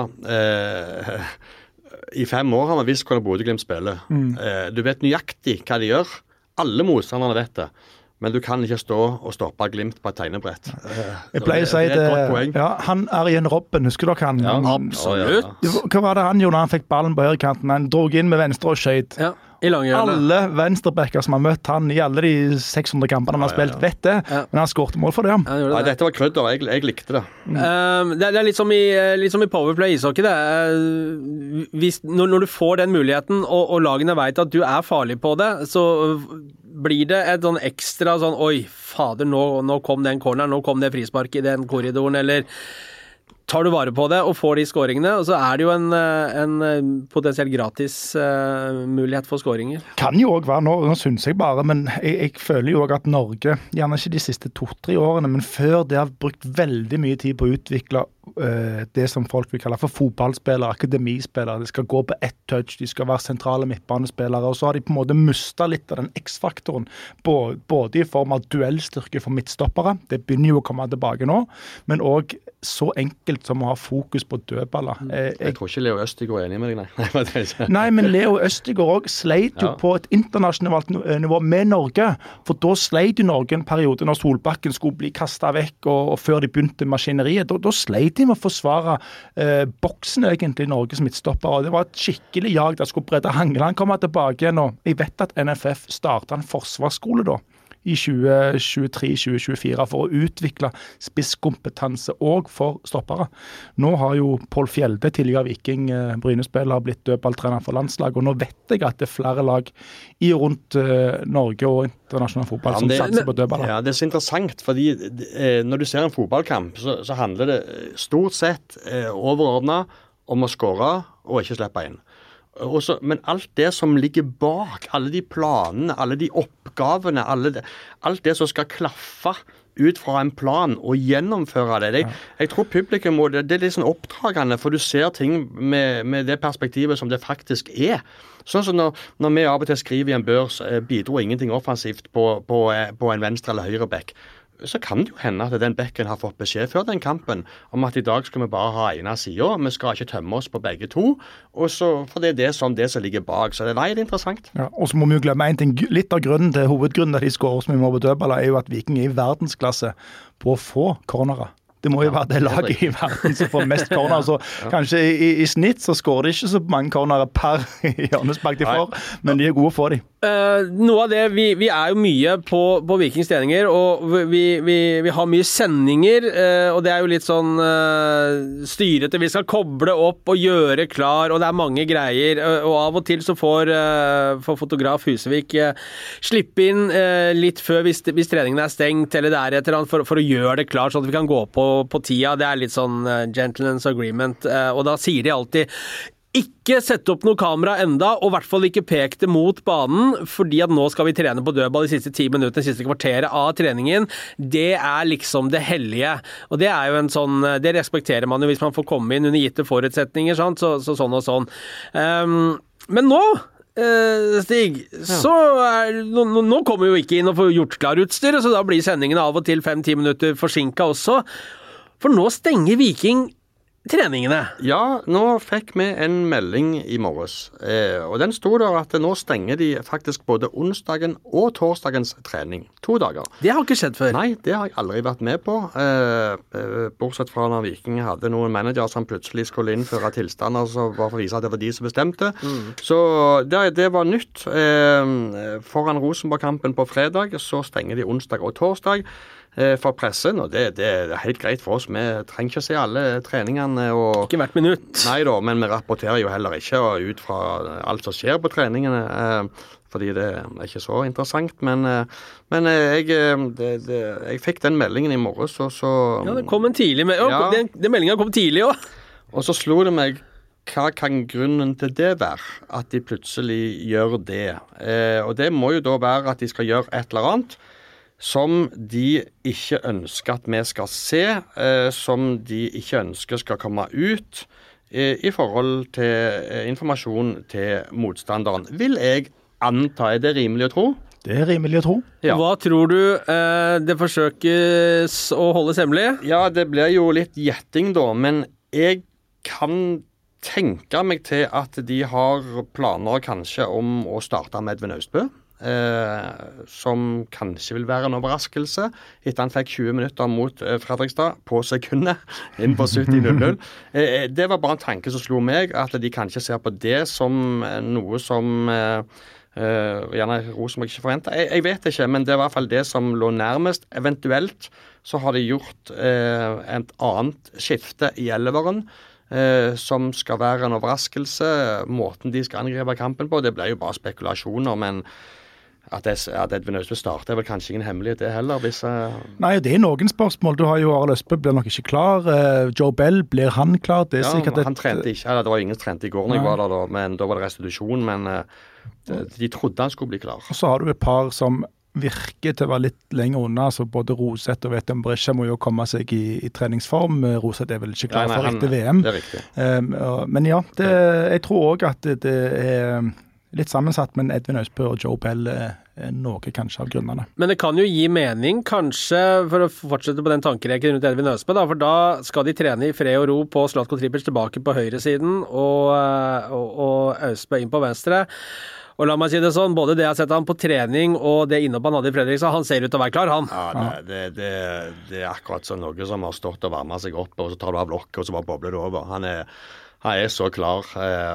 i 5 år har man visst hvordan Bodø/Glimt spiller. Du vet nøyaktig hva de gjør. Alle motstanderne vet det. Men du kan ikke stå og stoppe Glimt på et tegnebrett. Jeg pleier å si det. Ja, han Arjen Robben, husker dere han? Ja, absolutt. Hva var det han gjorde når han fikk ballen på høyrekanten? Han drog inn med venstre og skjøt. Ja, i langhjørnet. Alle venstrebacker som har møtt han i alle de 600 kampene han har spilt, vet det. Men han skårte mål for det. Ja, dette var krydder, jeg likte det. Det litt som i Powerplay ishockey. Når du får den muligheten, og lagene vet at du farlig på det, så blir det et sånn ekstra sånn, oi, fader, nå kom den corneren, nå kom det frispark i den korridoren, eller tar du vare på det og får de skåringene, og så det jo en potensielt gratis mulighet for skåringer. Kan jo også være, nå synes jeg bare, men jeg føler jo også at Norge, gjerne ikke de siste 2-3 årene, men før det har brukt veldig mye tid på å utvikle det som folk vil kalle for fotballspillere, akademispillere. De skal gå på ett touch, de skal være sentrale midtbanespillere, og så har de på en måte mistet litt av den X-faktoren, både i form av duellstyrke for midtstoppere, det begynner jo å komme tilbake nå, men også så enkelt som å ha fokus på dødballer. Jeg tror ikke Leo Østigård enig med deg, nei. Nei, men Leo Østigård også sleit jo på et internasjonalt nivå med Norge, for da sleit jo Norge en periode når Solbakken skulle bli kastet vekk, og før de begynte maskineriet, da sleit de med å forsvare boksen egentlig Norges midtstopper, og det var et skikkelig jag der skulle Brede Hangeland komme tilbake igjen, og jeg vet at NFF startet en forsvarsskole da, i 2023-2024 for å utvikle spisskompetanse og for stoppere. Nå har jo Pål Fjelde, tidligere Viking Bryne-spiller, blitt dødballtrener for landslag, og nå vet jeg at det flere lag i og rundt Norge og internasjonal fotball som satser på dødballer. Ja, det så interessant, fordi når du ser en fotballkamp, så handler det stort sett overordnet om å skåre og ikke slippe inn. Men alt det som ligger bak, alle de planene, alle de oppgavene, alt det som skal klaffe ut fra en plan og gjennomføre det. Jeg tror publikum det litt sånn oppdragende, for du ser ting med det perspektivet som det faktisk er. Sånn som når vi av og til skriver i en børs, bidro ingenting offensivt på en venstre eller høyre bekk, så kan det jo hende at den bekken har fått beskjed før den kampen om at i dag skal vi bare ha ene siden, vi skal ikke tømme oss på begge to, for det det som ligger bak. Så det er interessant. Ja, og så må vi jo glemme en ting. Litt av hovedgrunnen til de skårer som vi må på dødballer, jo at Viking i verdensklasse på å få cornerer. Det må jo være det laget i verden som får mest corner. Så kanskje i snitt så skårer de ikke så mange cornerer per hjørnespark de får, men de er gode for dem. Noe av det, vi jo mye på Vikings treninger, og vi har mye sendinger, og det jo litt sånn styrete. Vi skal koble opp og gjøre klar, og det mange greier, og av og til så får fotograf Husevik slippe inn litt før hvis treningen stengt, eller det et eller annet, for å gjøre det klart, sånn at vi kan gå på tida. Det litt sånn gentleman's agreement, og da sier de alltid ikke sette opp noe kamera enda, og i hvert fall ikke pek det mot banen, fordi at nå skal vi trene på dødball de siste 10 minuttene, de siste kvarteret av treningen. Det liksom det hellige. Og det jo en sånn, det respekterer man jo hvis man får komme inn under gitte forutsetninger, sant? Så sånn og sånn. Men nå, Stig, så nå kommer jo ikke inn og får gjort klar utstyr, så da blir sendingen av og til 5-10 minutter forsinket også. For nå stenger Viking treningene. Ja, nå fikk vi en melding i morges, og den stod der at nå stenger de faktisk både onsdagen og torsdagens trening. 2 dager. Det har ikke skjedd før. Nei, det har jeg aldri vært med på. Bortsett fra når Viking hadde noen manager som plutselig skulle innføre tilstander, så bare for å vise at det var de som bestemte. Så det var nytt. Foran Rosenborg-kampen på fredag, så stenger de onsdag og torsdag for pressen, og det helt greit for oss. Vi trenger ikke å se alle treningene. Ikke hvert minutt. Nei da, men vi rapporterer jo heller ikke ut fra alt som skjer på treningene, fordi det ikke så interessant. Men jeg fikk den meldingen i morges, så ja, det kom en tidlig. Den meldingen kom tidlig også. Og så slo det meg, hva kan grunnen til det være, at de plutselig gjør det? Og det må jo da være at de skal gjøre et eller annet som de ikke ønsker at vi skal se, som de ikke ønsker skal komme ut i forhold til informasjon til motstanderen. Vil jeg anta, det rimelig å tro? Det rimelig å tro. Ja. Hva tror du det forsøkes å holde hemmelig? Ja, det blir jo litt gjetting da, men jeg kan tenke meg til at de har planer kanskje om å starte med Edvin Austbø, som kanskje vil være en overraskelse etter han fikk 20 minutter mot Fredrikstad på sekundet inn på 70-0. Det var bare en tanke som slo meg, at de kanskje ser på det som noe som gjerne Rosenborg ikke forventer. Jeg vet ikke, men det var i hvert fall det som lå nærmest. Eventuelt så har de gjort et annet skifte i elveren, som skal være en overraskelse. Måten de skal angripe kampen på, det ble jo bare spekulasjoner, men At Edvin Austbø starter er vel kanskje ingen hemmelighet det heller. Nei, det noen spørsmål. Du har jo Arild Østbø blir nok ikke klar. Joe Bell, blir han klar? Det han trente ikke. Det var ingen som trente i går når jeg var der, men da var det restitusjon. Men de trodde han skulle bli klar. Og så har du et par som virker til å være litt lenger unna. Så både Roseth og Veton Brescia må jo komme seg i treningsform. Roseth er vel ikke klar for etter VM. Det er riktig. Men ja, jeg tror også at det er litt sammensatt, men Edvin Austbø og Joe Bell er noe kanskje av grunnene. Men det kan jo gi mening, kanskje, for å fortsette på den tankerekken rundt Edvin Austbø, for da skal de trene i fred og ro på Zlatko Tripic tilbake på høyresiden, og Austbø inn på venstre. Og la meg si det sånn, både det jeg har sett han på trening og det innhopp han hadde i Fredrikstad, han ser ut til å være klar, han. Ja, det er akkurat sånn noe som har stått og varmet seg opp, og så tar du av lokket, og så bare bobler det over. Han er så klar,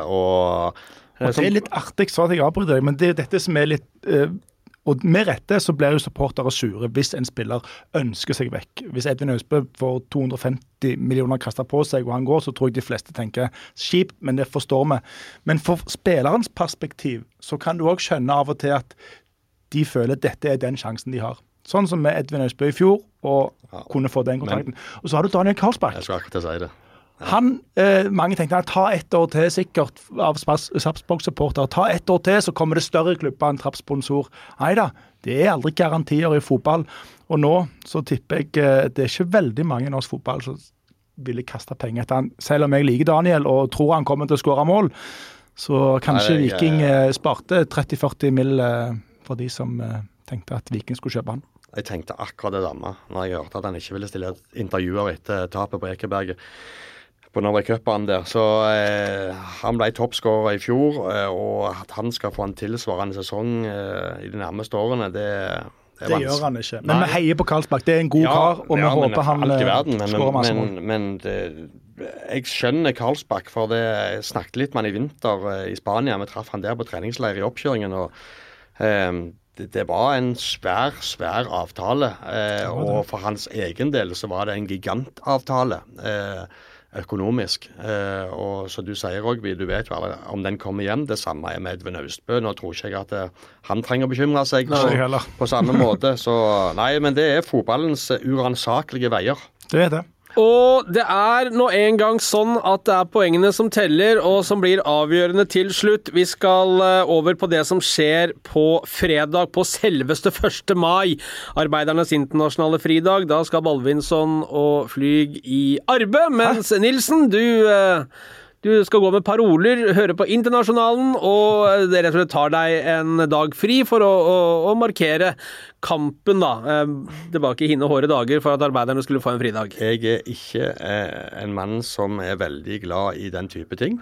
og det er litt artig, så at jeg avbryter deg, men det er dette som er litt og med rette så blir jo supportere sure hvis en spiller ønsker seg vekk. Hvis Edvin Austbø får 250 millioner kastet på seg og han går, så tror jeg de fleste tenker kjipt, men det forstår vi. Men for spillerens perspektiv så kan du også skjønne av og til at de føler at dette er den sjansen de har. Sånn som med Edvin Austbø i fjor, og kunne få den kontrakten. Og så har du Daniel Karlsbakk. Jeg skal akkurat si det. Han, mange tenkte ta 1 år til sikkert av Sarpsborg-supporter, ta 1 år til så kommer det større klubber enn trappsponsor. Neida, det er aldri garantier i fotball, og nå så tipper jeg det er ikke veldig mange i norsk fotball som ville kaste penger etter han, selv om jeg liker Daniel og tror han kommer til å skåre mål, så kanskje Viking sparte 30-40 mil for de som tenkte at Viking skulle kjøpe han. Jeg tenkte akkurat det samme når jeg hørte at han ikke ville stille intervjuer etter tapet på Ekeberget på Norway Cup-banen der, så han ble toppskårer i fjor, og at han skal få en tilsvarende sesong i de nærmeste årene, det gjør han ikke. Men vi heier på Karlsbakk, det er en god kar, og vi håper han skårer masse mål. Men jeg skjønner Karlsbakk, for jeg snakket litt med han i vinter i Spania, vi traff han der på treningsleir i oppkjøringen, og det var en svær avtale, og for hans egen del så var det en gigantavtale, økonomisk. Og så du sier også, du vet jo om den kommer hjem, det samme er med Edvin Austbø. Nå tror ikke jeg at han trenger å bekymre seg på samme måte. Så nei, men det er fotballens uransakelige veier. Det er det. Og det er nå en gang sånn at det er poengene som teller, og som blir avgjørende til slutt. Vi skal over på det som skjer på fredag, på selveste 1. mai, arbeidernes internasjonale fridag. Da skal Balvinson og Flyg i arbeid, mens Nilsen, du skal gå med paroler, høre på Internasjonalen, og det rett og slett tar deg en dag fri for å markere kampen da, tilbake i hinne og hårde dager for at arbeiderne skulle få en fridag. Jeg er ikke en mann som er veldig glad i den type ting.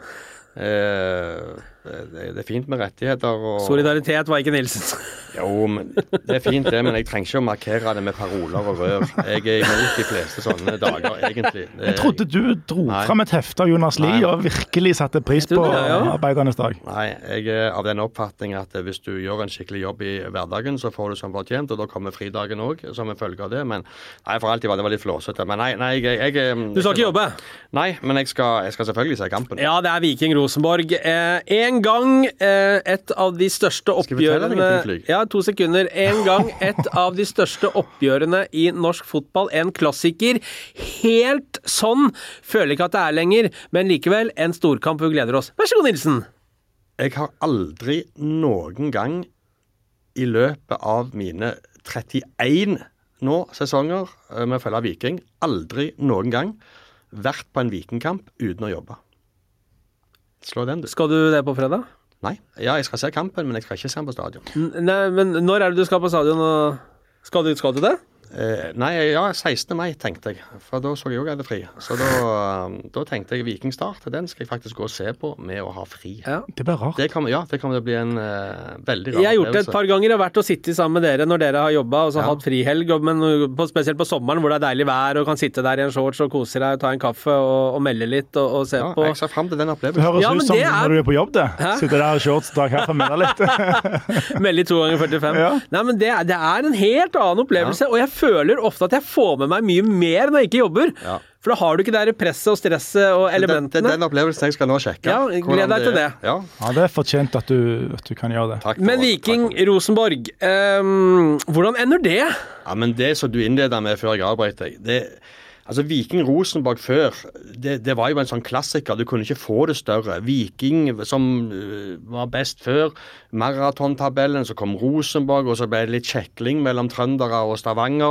Det er fint med rettigheter og... Solidaritet var ikke Nilsens. Jo, men det er fint det, men jeg trenger ikke å markere det med paroler og rør. Jeg er imot de fleste sånne dager, egentlig. Jeg trodde du dro frem et hefte av Jonas Lie og virkelig satte pris på arbeidernes dag. Nei, jeg er av den oppfatning at hvis du gjør en skikkelig jobb i hverdagen, så får du som fortjent, og da kommer fridagen også, som en følge av det. Men nei, for alltid var det litt flåsete. Men nei, jeg du skal ikke jobbe? Nei, men jeg skal selvfølgelig se kampen. Ja, det er Viking Rosenborg. En gang et av de største oppgjørene... Ja, 2 sekunder. En gang et av de største oppgjørene i norsk fotball. En klassiker. Helt sånn føler jeg ikke at det er lenger, men likevel en storkamp vi gleder oss. Vær så god, Nilsen. Jeg har aldri noen gang i løpet av mine 31 sesonger med å følge Viking, aldri noen gang vært på en Vikingkamp uten å jobbe. Slå den, du. Skal du det på fredag? Nei, ja, jeg skal se kampen, men jeg skal ikke se den på stadion. Nei, men når er det du skal på stadion? Skal du det? Nei, ja, 16. mai tenkte jeg, for da så jeg jo at det fri. Så da tenkte jeg Viking Start, den skal jeg faktisk gå og se på med å ha fri. Ja, det blir rart. Det kommer til å bli en veldig rar Jeg har gjort det et par ganger, jeg har vært og sittet sammen med dere når dere har jobbet, og så hatt frihelg, men spesielt på sommeren hvor det er deilig vær, og kan sitte der i en shorts og kose deg, ta en kaffe og melde litt og se på. Ja, jeg ser frem til den opplevelsen. Det høres ut som når du er på jobb det. Sitter der i shorts, ta kaffe og melde litt. Melde 2 ganger 45. Ja. Nei, men det er en helt annen opplevelse, og jeg føler ofte at jeg får med meg mye mer når jeg ikke jobber. Ja. For da har du ikke det der presset og stresset og elementene. Den opplevelsen jeg skal nå sjekke. Ja, gled deg til det. Ja, det er fortjent at du kan gjøre det. Takk men Viking Rosenborg, hvordan ender det? Ja, men det som du innleder med før jeg avbrøt deg, altså Viking Rosenborg før, det var jo en sånn klassiker, du kunne ikke få det større. Viking som var best før, maratontabellen, så kom Rosenborg, og så ble det litt kjekling mellom trøndere og Stavanger,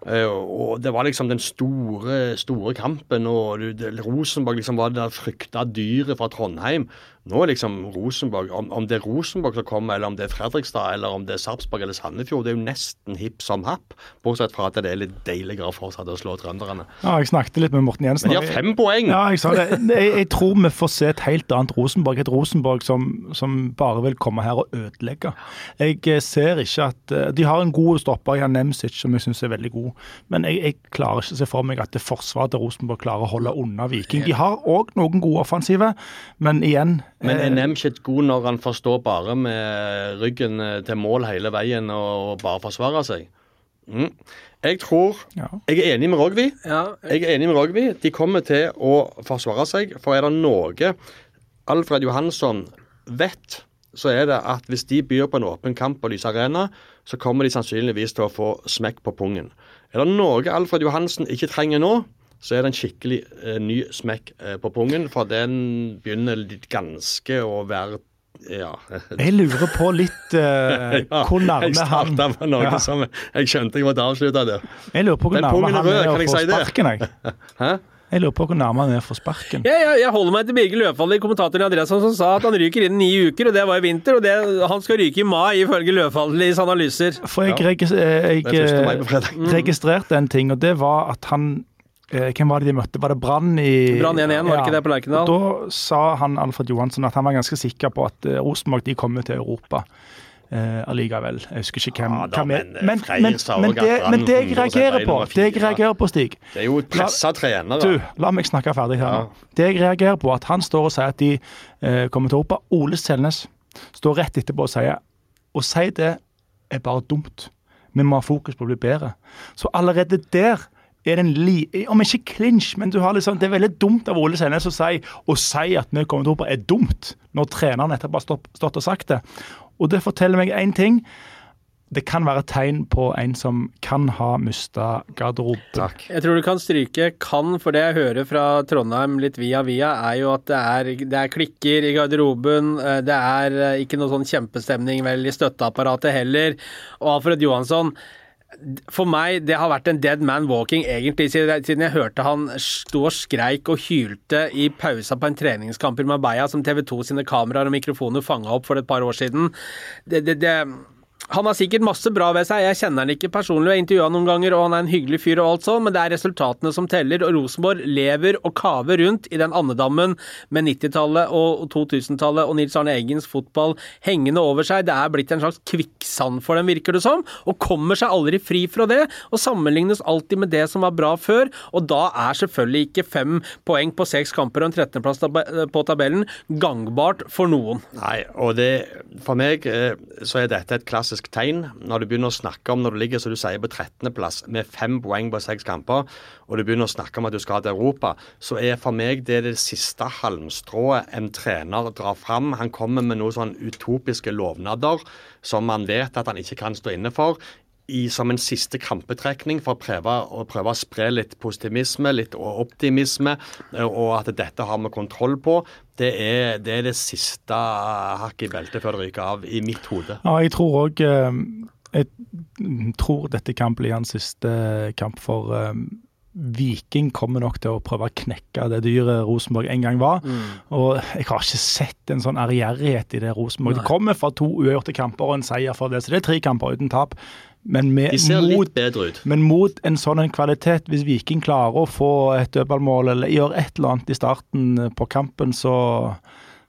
og det var liksom den store kampen, og Rosenborg liksom var det der frykta dyret fra Trondheim. Nå liksom Rosenborg, om det Rosenborg som kommer, eller om det Fredrikstad, eller om det Sarpsborg eller Sandefjord, det er jo nesten hipp som happ, bortsett fra at det er litt deiligere fortsatt å slå trønderne. Ja, jeg snakket litt med Morten Jensen. Men de har 5 poeng! Ja, jeg sa det. Jeg tror vi får se et helt annet Rosenborg, et Rosenborg som bare vil komme her og ødelegge. Jeg ser ikke at de har en god stopper, Jan Nemsic, som jeg synes er veldig god, men jeg klarer ikke å se for meg at det forsvaret til Rosenborg klarer å holde unna Viking. De har også noen gode offensive, men igjen... Men er Nemsic god når han forstår bare med ryggen til mål hele veien og bare forsvarer seg? Jeg tror, jeg er enig med Rogvi, de kommer til å forsvare seg, for er det noe Alfred Johansson vet, så er det at hvis de byr på en åpen kamp på Lyse Arena, så kommer de sannsynligvis til å få smekk på pungen. Er det noe Alfred Johansen ikke trenger nå, så er det en skikkelig ny smekk på pungen, for den begynner litt ganske å være, ja. Jeg lurer på litt hvor nærme han... Jeg startet med noe som jeg skjønte jeg måtte avslutte det. Jeg lurer på hvor nærme han er å få sparken, jeg. Hæ? Jeg lurer på hvor nærme han er for sparken. Jeg holder meg til Birger Løvfald, kommentatoren i Adressa, som sa at han ryker innen 9 uker, og det var i vinter, og han skal ryke i mai, ifølge Løvfalds analyser. For jeg registrerte en ting, og det var at han... Hvem var det de møtte? Var det Brann i... Brann 1-1, var det ikke det på Lerkendal? Da sa han Alfred Johansson at han var ganske sikker på at Rosenborg, de kommer til Europa allikevel. Jeg husker ikke hvem... Men det jeg reagerer på, Stig... Det er jo presset trenere. Du, la meg snakke ferdig her nå. Det jeg reagerer på, at han står og sier at de kommer til Europa. Ole Selnes står rett etterpå og sier, å si det er bare dumt. Vi må ha fokus på å bli bedre. Så allerede der er det om ikke clinch, men du har liksom, det er veldig dumt av Ole Selnes å si at vi kommer til Europa er dumt, når treneren etterpå har stått og sagt det. Og det forteller meg en ting. Det kan være tegn på en som kan ha mistet garderoben. Takk. Jeg tror du kan stryke kan, for det jeg hører fra Trondheim litt via, er jo at det er klikker i garderoben, det er ikke noe sånn kjempestemning vel i støtteapparatet heller, og Alfred Johansson, for meg, det har vært en dead man walking egentlig, siden jeg hørte han stå og skreik og hylte i pausa på en treningskamp i Marbella som TV2 sine kameraer og mikrofoner fanget opp for et par år siden. Han har sikkert masse bra ved seg, jeg kjenner han ikke personlig, jeg har intervjuet han noen ganger, og han er en hyggelig fyr og alt sånn, men det er resultatene som teller, og Rosenborg lever og kaver rundt i den andedammen med 90-tallet og 2000-tallet, og Nils Arne Eggens fotball hengende over seg. Det er blitt en slags kvikksand for dem, virker det som, og kommer seg aldri fri fra det, og sammenlignes alltid med det som var bra før, og da er selvfølgelig ikke 5 poeng på 6 kamper og en 13. plass på tabellen gangbart for noen. Nei, og for meg så er dette et klassisk tegn når du begynner å snakke om når du ligger så du sier på 13. plass med 5 poeng på 6 kamper, og du begynner å snakke om at du skal til Europa, så er for meg det siste halmstrået en trener drar fram. Han kommer med noen sånn utopiske lovnader som man vet at han ikke kan stå inne for, som en siste krampetrekning for å prøve å spre litt positivisme, litt optimisme, og at dette har vi kontroll på. Det er det siste hakk i beltet før det ryker av i mitt hode. Ja, jeg tror dette kan bli hans siste kamp for Viking kommer nok til å prøve å knekke det dyret Rosenborg en gang var. Og jeg har ikke sett en sånn ærgjerrighet i det Rosenborg. De kommer fra 2 uavgjorte kamper og en seier for det, så det er 3 kamper uten tap. De ser litt bedre ut. Men mot en sånn kvalitet, hvis Viking klarer å få et dødballmål eller gjør et eller annet i starten på kampen, så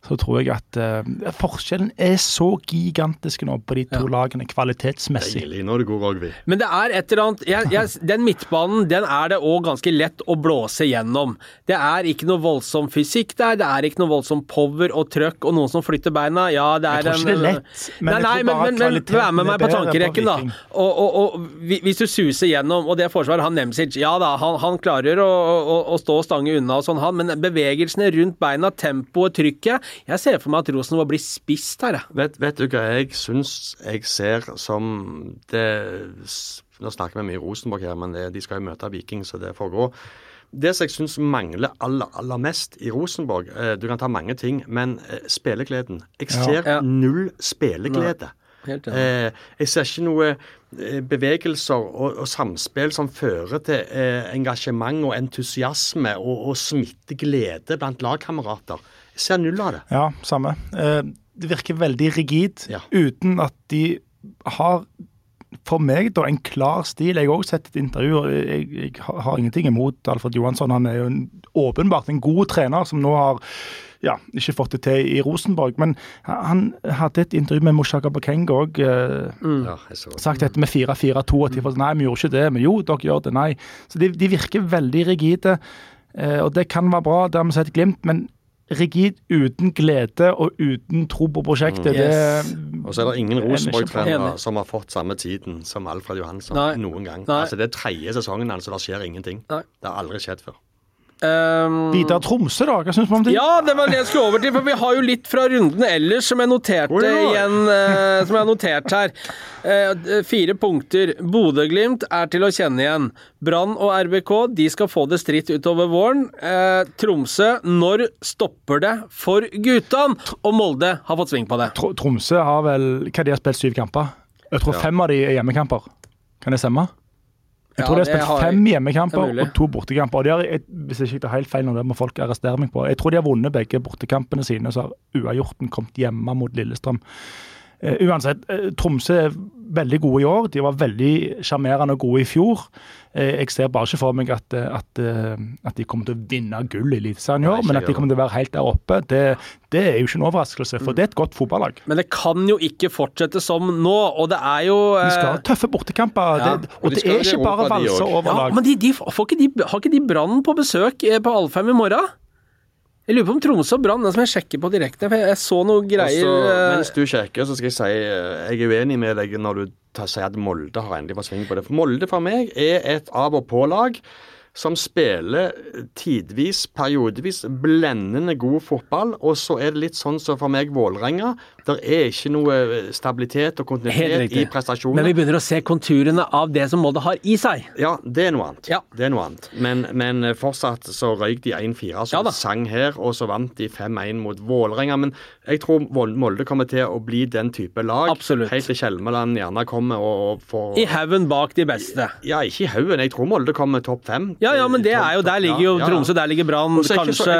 så tror jeg at forskjellen så gigantisk nå på de to lagene kvalitetsmessig. Deilig, nå det god, Rogvi. Men det et eller annet, den midtbanen, den det også ganske lett å blåse gjennom. Det ikke noe voldsom fysikk der, det ikke noe voldsom power og trøkk, og noen som flytter beina, ja, det jeg tror ikke det lett, men men vær med meg på tankerekken da, og hvis du suser gjennom, og det forsvaret, han Nemcic, ja da, han klarer å stå og stange unna og sånn, men bevegelsene rundt beina, tempoet, trykket, jeg ser for meg at Rosenborg blir spist her. Vet du hva jeg synes jeg ser som det, nå snakker vi mye Rosenborg her, men de skal jo møte Viking, så det får gå. Det som jeg synes mangler aller mest i Rosenborg, du kan ta mange ting, men spillegleden. Jeg ser null spilleglede. Jeg ser ikke noe bevegelser og samspill som fører til engasjement og entusiasme og smitteglede blant lagkamerater. Jeg ser null av det. Ja, samme. Det virker veldig rigid, uten at de har for meg da en klar stil. Jeg har også sett et intervju, og jeg har ingenting imot Alfred Johansson. Han jo åpenbart en god trener som nå har ikke fått det til i Rosenborg, men han hadde et intervju med Mushaka Bakenga også, sagt dette med 4-4-2, at de var nei, vi gjorde ikke det, men jo, dere gjør det, nei. Så de virker veldig rigide, og det kan være bra, det har vi sett glimt, men rigid uten glede og uten tro på prosjektet. Og så det ingen Rosenborg-trenere som har fått samme tiden som Alfred Johansson noen gang. Altså det 3. sesongen, så det skjer ingenting. Det har aldri skjedd før. Videre Tromsø da, hva synes du om det? Ja, det var det jeg skulle over til, for vi har jo litt fra runden ellers som jeg noterte igjen, som jeg har notert her. 4 punkter. Bodø-Glimt til å kjenne igjen. Brann og RBK, de skal få det stritt utover våren. Tromsø, når stopper det for guttene? Og Molde har fått sving på det. Tromsø har vel, hva de har spilt 7 kamper? Jeg tror 5 av de hjemmekamper. Kan det stemme? Jeg tror de har spilt 5 hjemmekamper og 2 bortekamper. Og de har, hvis jeg ikke tar helt feil, det må folk arrestere meg på. Jeg tror de har vunnet begge bortekampene sine, så har uavgjorten kommet hjemme mot Lillestrøm. Uansett, Tromsø veldig gode i år. De var veldig charmerende og gode i fjor. Jeg ser bare ikke for meg at de kommer til å vinne gull i Eliteserien i år, men at de kommer til å være helt der oppe, det jo ikke en overraskelse, for det et godt fotballag. Men det kan jo ikke fortsette som nå, og det jo... De skal ha tøffe bortekamper, og det ikke bare valser over lag. Ja, men har ikke de Brann på besøk på Alfheim i morgen? Jeg lurer på om Tromsø og Brann, som jeg sjekker på direkte, for jeg så noe greier... Mens du sjekker, så skal jeg si, jeg uenig med deg når du sier at Molde har endelig fått sving på det. For Molde for meg et av- og på-lag som spiller tidvis, periodevis, blendende god fotball, og så det litt sånn som for meg Vålerenga. Der ikke noe stabilitet og kontinuitet i prestasjoner. Men vi begynner å se konturene av det som Molde har i seg. Ja, det noe annet. Det noe annet. Men fortsatt så røyk de 1-4 som sang her, og så vant de 5-1 mot Vålerenga. Men jeg tror Molde kommer til å bli den type lag. Absolutt. Helt til Kjelmeland gjerne kommer og får... I haugen bak de beste. Ja, ikke i haugen. Jeg tror Molde kommer topp 5. Ja, men det jo, der ligger jo Tromsø, der ligger Brann, kanskje...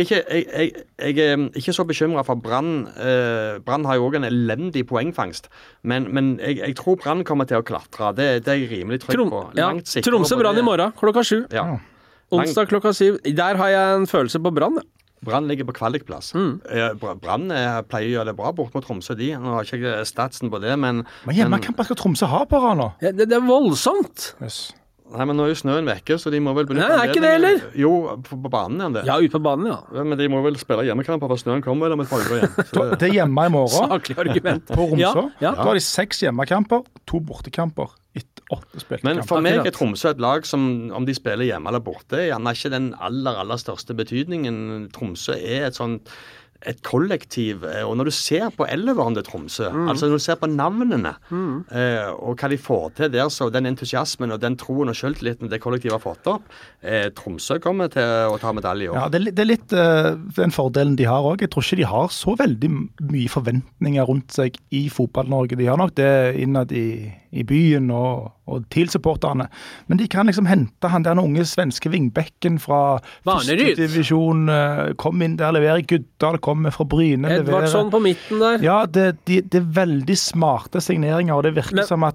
Jeg ikke så bekymret for Brann. Brann har jo også en elendig poengfangst, men jeg tror Brann kommer til å klatre. Det jeg rimelig trygg på. Tromsø-Brann i morgen, klokka 7. Onsdag klokka 7. Der har jeg en følelse på Brann. Brann ligger på kvalikplass. Brann pleier å gjøre det bra bort mot Tromsø, de. Nå har ikke jeg statsen på det, men hjemmekamper skal Tromsø ha på nå? Ja, det voldsomt. Yes. Nei, men nå jo snøen vekke, så de må vel benytte ikke det, eller? Jo, på banen det. Ja, ut på banen, Men de må vel spille hjemmekamper, for snøen kommer om et par uker igjen. Det hjemme i morgen. Saklig argument. På Romsø. Da har de 6 hjemmekamper, 2 bortekamper, 8 spilte kamper. Men for meg Tromsø et lag som, om de spiller hjemme eller borte, gjerne ikke den aller største betydningen. Tromsø et kollektiv, og når du ser på eleveren til Tromsø, altså når du ser på navnene, og hva de får til der, så den entusiasmen og den troen og selvtilliten det kollektivet har fått opp, Tromsø kommer til å ta medalje i år. Ja, det litt den fordelen de har også. Jeg tror ikke de har så veldig mye forventninger rundt seg i fotball-Norge. De har nok det innad i byen og TIL-supporterne. Men de kan liksom hente han der unge svenske vingbekken fra første divisjon, kom inn der, leverer Guddal, kommer fra Bryne, Edvardsson på midten der. Ja, det veldig smarte signeringer, og det virker som at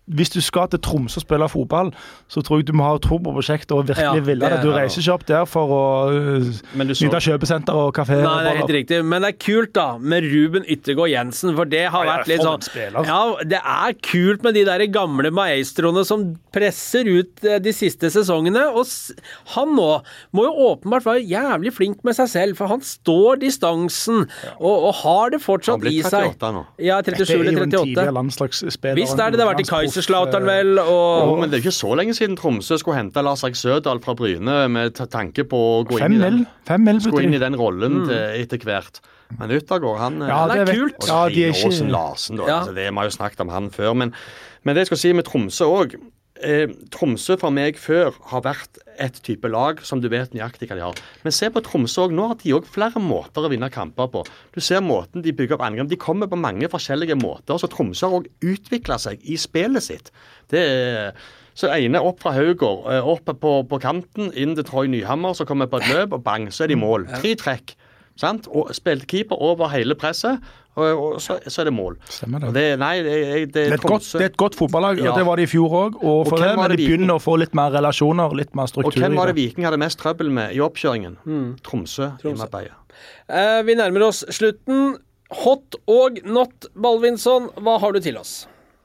hvis du skal til Tromsø og spille fotball, så tror jeg du må ha tro på prosjektet og virkelig ville det. Du reiser ikke opp der for å nyte kjøpesenter og kafé. Nei, det helt riktig. Men det kult da, med Ruben Yttergård Jensen, for det har vært litt sånn... Ja, det kult med de der gamle maestroene som presser ut de siste sesongene, og han nå må jo åpenbart være jævlig flink med seg selv, for han står distansen, og har det fortsatt i seg. Han blir 38 nå. Ja, 37 eller 38. Det er jo en tidligere landslagsspiller. Visst det har vært i Kaiserslautern vel, og... men det ikke så lenge siden Tromsø skulle hente Lars-Erik Sødal fra Bryne med tanke på å gå inn i den rollen etter hvert. Men Yttergård, han... Ja, det kult. Og Åsen Larsen, da. Altså, det har jo snakket om han før. Men det jeg skal si med Tromsø også, Tromsø for meg før har vært et type lag som du vet nøyaktig hva de har. Men se på Tromsø også, nå har de også flere måter å vinne kamper på. Du ser måten de bygger opp angrep. De kommer på mange forskjellige måter, så Tromsø har også utviklet seg i spillet sitt. Så ene opp fra Haugård, opp på kanten, inn til Troy Nyhammer, så kommer på et løp, og bang, så er de i mål. 3 trekk. Sant? Og spilte keeper over hele presset, og så er det mål. Stemmer det. Det er et godt fotballag, og det var det i fjor også. Men de begynner å få litt mer relasjoner, litt mer struktur. Og hvem var det Viking hadde mest trøbbel med i oppkjøringen? Tromsø. Vi nærmer oss slutten. Hot og not, Balvinson, hva har du til oss?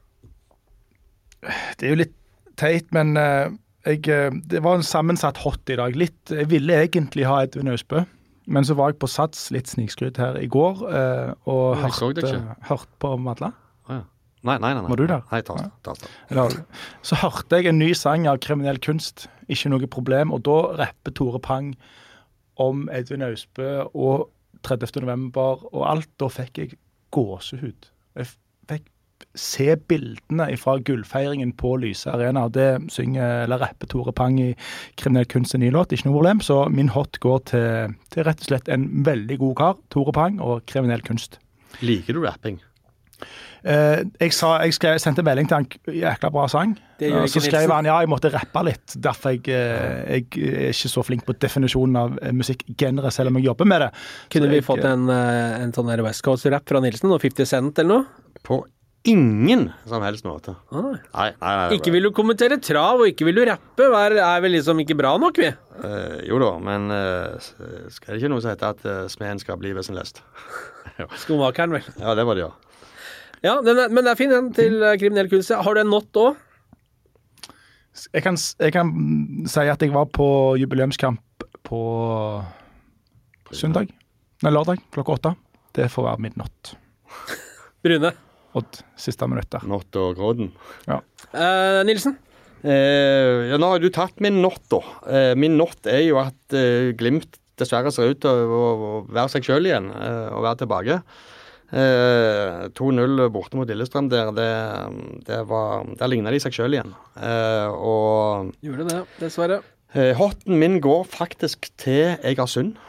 Det er jo litt teit, men det var en sammensatt hot i dag. Jeg ville egentlig ha Edvin Austbø. Men så var jeg på Sats, litt snikskryt her i går, og hørte på Madla. Nei. Var du der? Nei, så hørte jeg en ny sang av Kriminell Kunst, ikke noe problem, og da rapper Tore Pang om Edvin Austbø og 30. november og alt. Da fikk jeg gåsehud. Jeg fikk se bildene fra gullfeiringen på Lyse Arena, og det rapper Tore Pang i Kriminell Kunst en ny låt, ikke noe problem, så min hot går til rett og slett en veldig god kar, Tore Pang og Kriminell Kunst. Liker du rapping? Jeg sendte melding til han, jækla bra sang, så skrev han, jeg måtte rappe litt, derfor jeg er ikke så flink på definisjonen av musikkgenre, selv om jeg jobber med det. Kunne vi fått en sånn West Coast-rap fra Nilsen, og 50 Cent eller noe? På ingen som helst måte. Nei. Ikke vil du kommentere trav, og ikke vil du rappe, er vel liksom ikke bra nok, vi? Jo da, men skal det ikke noe som heter at smeden skal bli ved sin lest? Skomakeren, vel? Ja, det var det, ja. Ja, men det er fin den til Kriminell Kunst. Har du en not også? Jeg kan si at jeg var på jubileumskamp på lørdag, klokka 8. Det får være min not. Brune? Odd, siste minutter. Not og Gråden. Ja. Nilsen? Nå har du tatt min not da. Min not er jo at Glimt dessverre ser ut til å være seg selv igjen, og være tilbake. 2-0 borte mot Lillestrøm der ligner de seg selv igjen. Gjorde det, dessverre. Hotten min går faktisk til Egersund.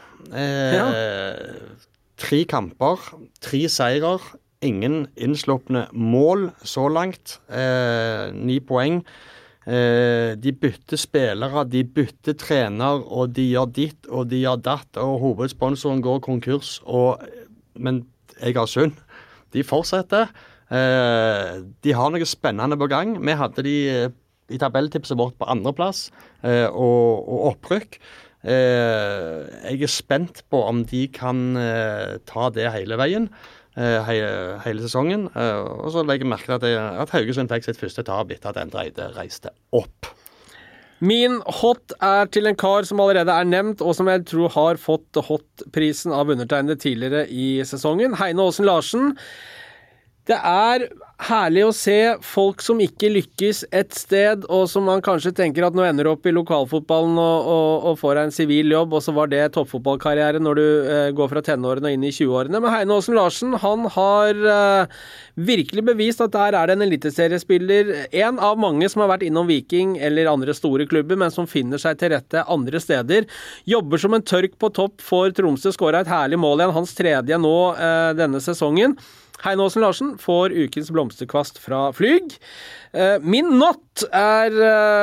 3 kamper, 3 seirer, ingen innslåpne mål så langt. 9 poeng. De bytter spillere, de bytter trener, og de gjør ditt, og de gjør datt, og hovedsponsoren går konkurs. Men Egersund, de fortsetter. De har noe spennende på gang. Vi hadde de i tabelltipset vårt på 2. plass, og opprykk. Jeg er spent på om de kan ta det hele veien. Hele sesongen, og så legger jeg merke til at Haugesund fikk sitt første tap etter at Endre Eide reiste opp. Min hot er til en kar som allerede er nevnt, og som jeg tror har fått hot-prisen av undertegnede tidligere i sesongen. Heine Aasen Larsen. Det er herlig å se folk som ikke lykkes et sted, og som man kanskje tenker at nå ender opp i lokalfotballen og får en sivil jobb, og så var det toppfotballkarriere når du går fra tenårene og inn i 20-årene. Men Heine Aasen Larsen, han har virkelig bevist at der er det en eliteseriespiller, en av mange som har vært innom Viking eller andre store klubber, men som finner seg til rette andre steder. Jobber som en tørk på topp for Tromsø, skåret et herlig mål igjen, hans 3. nå denne sesongen. Heine Aasen Larsen får ukens blomsterkvast fra Flyg. Min not er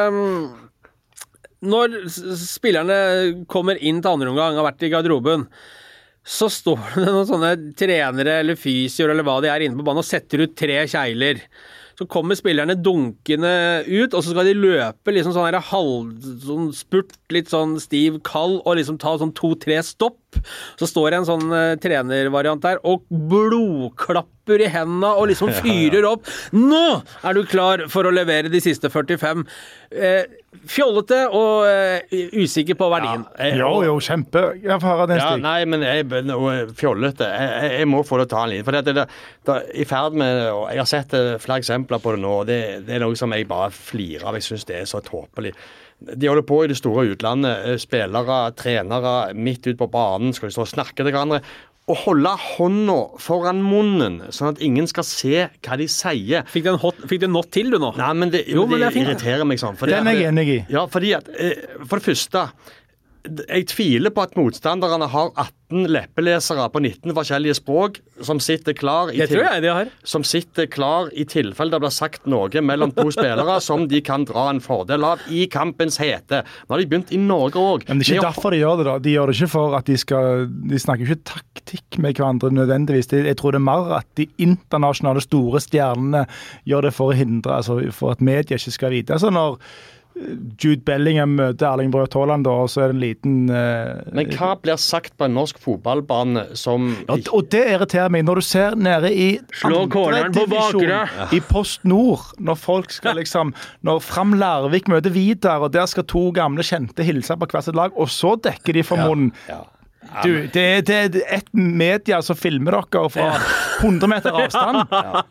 når spillerne kommer inn til andre omgang, har vært i garderoben, så står det noen sånne trenere eller fysioer eller hva de er inne på banen og setter ut 3 kjegler. så kommer spillerne dunkende ut, og så skal de løpe liksom sånn her sånn spurt, litt sånn stiv kald, og liksom ta sånn 2-3 stopp. Så står det en sånn trenervariant der, og blodklapper i hendene, og liksom fyrer opp. Nå er du klar for å levere de siste 45. Fjollete og usikker på verdien. Jo, kjempe. Jeg får høre den, Stig. Nei, men fjollete. Jeg må få det å ta en linje. For det er i ferd med, jeg har sett flere eksempler på det nå, og det er noe som jeg bare flirer av. Jeg synes det er så tåpelig. De holder på i det store utlandet. Spillere, trenere, midt ut på banen, skal de stå og snakke til hverandre. Og holde hånda foran munnen, sånn at ingen skal se hva de sier. Fikk du not til, du nå? Nei, men det irriterer meg sånn. Den er jeg enig i. Ja, fordi at, for det første, jeg tviler på at motstanderne har 18 leppelesere på 19 forskjellige språk som sitter klar i, som sitter klar i tilfelle det blir sagt noe mellom to spillere som de kan dra en fordel av i kampens hete. Nå har de begynt i Norge også. Men det er ikke derfor de gjør det da. De gjør det ikke for at de snakker ikke taktikk med hverandre nødvendigvis. Jeg tror det er mer at de internasjonale store stjernene gjør det for å hindre, altså for at media ikke skal vite. Altså når Jude Bellingham møter Erling Braut Haaland, og så er det en liten Men hva blir sagt på en norsk fotballbane som og det irriterer meg, når du ser nede i andre divisjon i Post Nord, når folk skal liksom når Fram Larvik møter Vidar, og der skal to gamle kjente hilse på hver sitt lag, og så dekker de for munnen. Du, det er et media som filmer dere fra 100 meter avstand.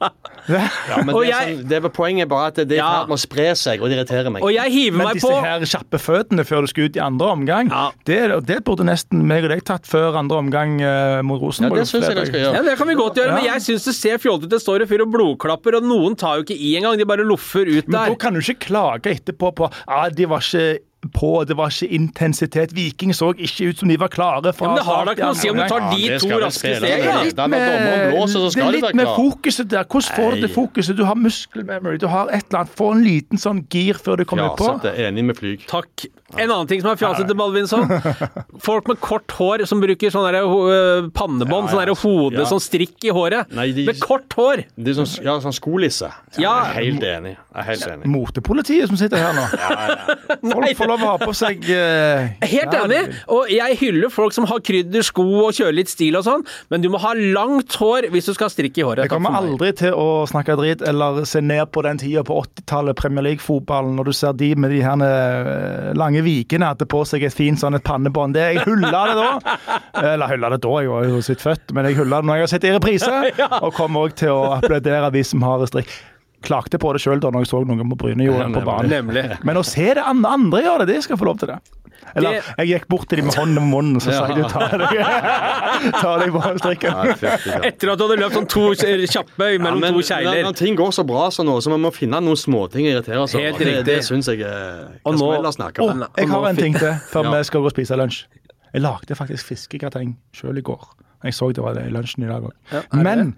Men det poenget er bare at det er må spre seg, og det irriterer meg. Og jeg hiver meg på... Men disse her kjappe føttene før du skal ut i andre omgang, det burde nesten meg og deg tatt før andre omgang mot Rosenborg. Ja, det synes jeg de skal gjøre. Ja, det kan vi godt gjøre, men jeg synes det ser fjollet ut. Det står og fyrer og blodklapper, og noen tar jo ikke i engang, de bare luffer ut der. Men da kan du ikke klage etterpå på de var ikke det var ikke intensitet. Viking så ikke ut som de var klare for. Men det har da ikke noe å si om du tar de to raske steg. Det er litt med fokuset der. Hvordan får du det fokuset? Du har muscle memory, du har et eller annet. Få en liten sånn gir før du kommer på. Jeg er enig med flyg. Takk. En annen ting som er fjasete, Balvinson. Folk med kort hår som bruker sånn pannebånd, sånn hode, sånn strikk i håret. Med kort hår. Det er sånn skolisse. Jeg er helt enig. Motepolitiet som sitter her nå. Folk får lov å ha på seg Helt enig, og jeg hyller folk som har kryddersko og kjører litt stil og sånn, men du må ha langt hår hvis du skal strikke i håret. Jeg kommer aldri til å snakke dritt eller se ned på den tida på 80-tallet Premier League-fotballen, når du ser de med de her lange vikene hadde på seg et fint sånn et pannebånd. Jeg hyller det da. Eller hyller det da, jeg var jo sitt født, men jeg hyller det når jeg har sett i reprise, og kommer også til å applaudere de som har strikk. Klagte på det selv da når jeg så noen på Bryne gjorde på banen. Men å se det andre gjør det skal få lov til det. Eller, jeg gikk bort til dem med hånden om munnen, så sa jeg, ta deg på strikken. Etter at du hadde løpt sånn to kjappe mellom to kjeiler. Når ting går så bra så nå, så man må finne noen småting å irritere oss. Helt riktig. Det synes jeg kan smelle å snakke om. Jeg har en ting til, før vi skal gå og spise lunsj. Jeg lagde faktisk fiskegrateng selv i går. Jeg så det var det i lunsjen i dag også. Men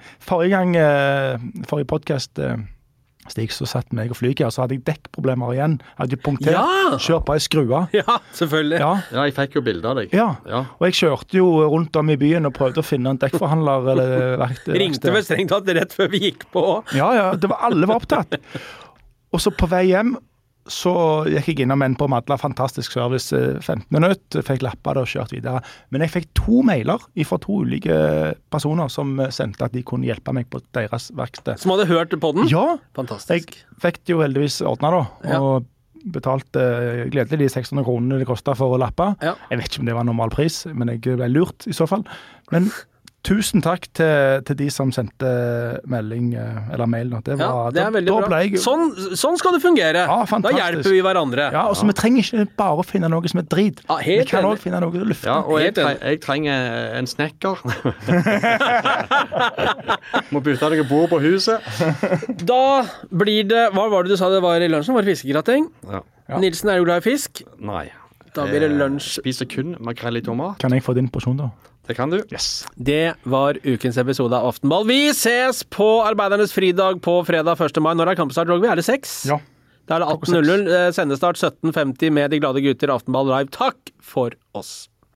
forrige podcast... Stig, så satt meg og flyg her, så hadde jeg dekkproblemer igjen. Jeg hadde punktert, kjørt på en skrua. Ja, selvfølgelig. Ja, jeg fikk jo bilder av deg. Ja, og jeg kjørte jo rundt om i byen og prøvde å finne en dekkforhandler. Ringte vel strengt tatt rett før vi gikk på. Ja, alle var opptatt. Og så på vei hjem, så gikk jeg innom en på Madla, fantastisk service, 15 minutter, fikk lappet det og kjørt videre. Men jeg fikk 2 mailer fra 2 ulike personer som sendte at de kunne hjelpe meg på deres verksted. Som hadde hørt på den? Ja. Fantastisk. Jeg fikk det jo heldigvis ordnet da, og betalte gledelig de 600 kronene det kostet for å lappe. Ja. Jeg vet ikke om det var normal pris, men jeg ble lurt i så fall. Men... Tusen takk til de som sendte melding eller mail. Det er veldig bra. Sånn skal det fungere. Ja, da hjelper vi hverandre. Ja, og så vi trenger ikke bare å finne noe som er drit. Vi kan også finne noe å lufte. Ja, og jeg trenger en snekker. Må bytte deg bord på huset. Da blir det, hva var det du sa det var i lunsjen? Var det fiskegrateng? Ja. Nilsen, er du glad i fisk? Nei. Da blir det lunsj. Spiser kun makrell i tomat. Kan jeg få din porsjon da? Det kan du. Yes. Det var ukens episode av Aftenball. Vi ses på Arbeidernes fridag på fredag 1. mai. Når er kampstart, Rogvi? Er det 6? Ja. Da er det 18.00. Sendestart 17.50 med De glade gutter Aftenball Live. Takk for oss.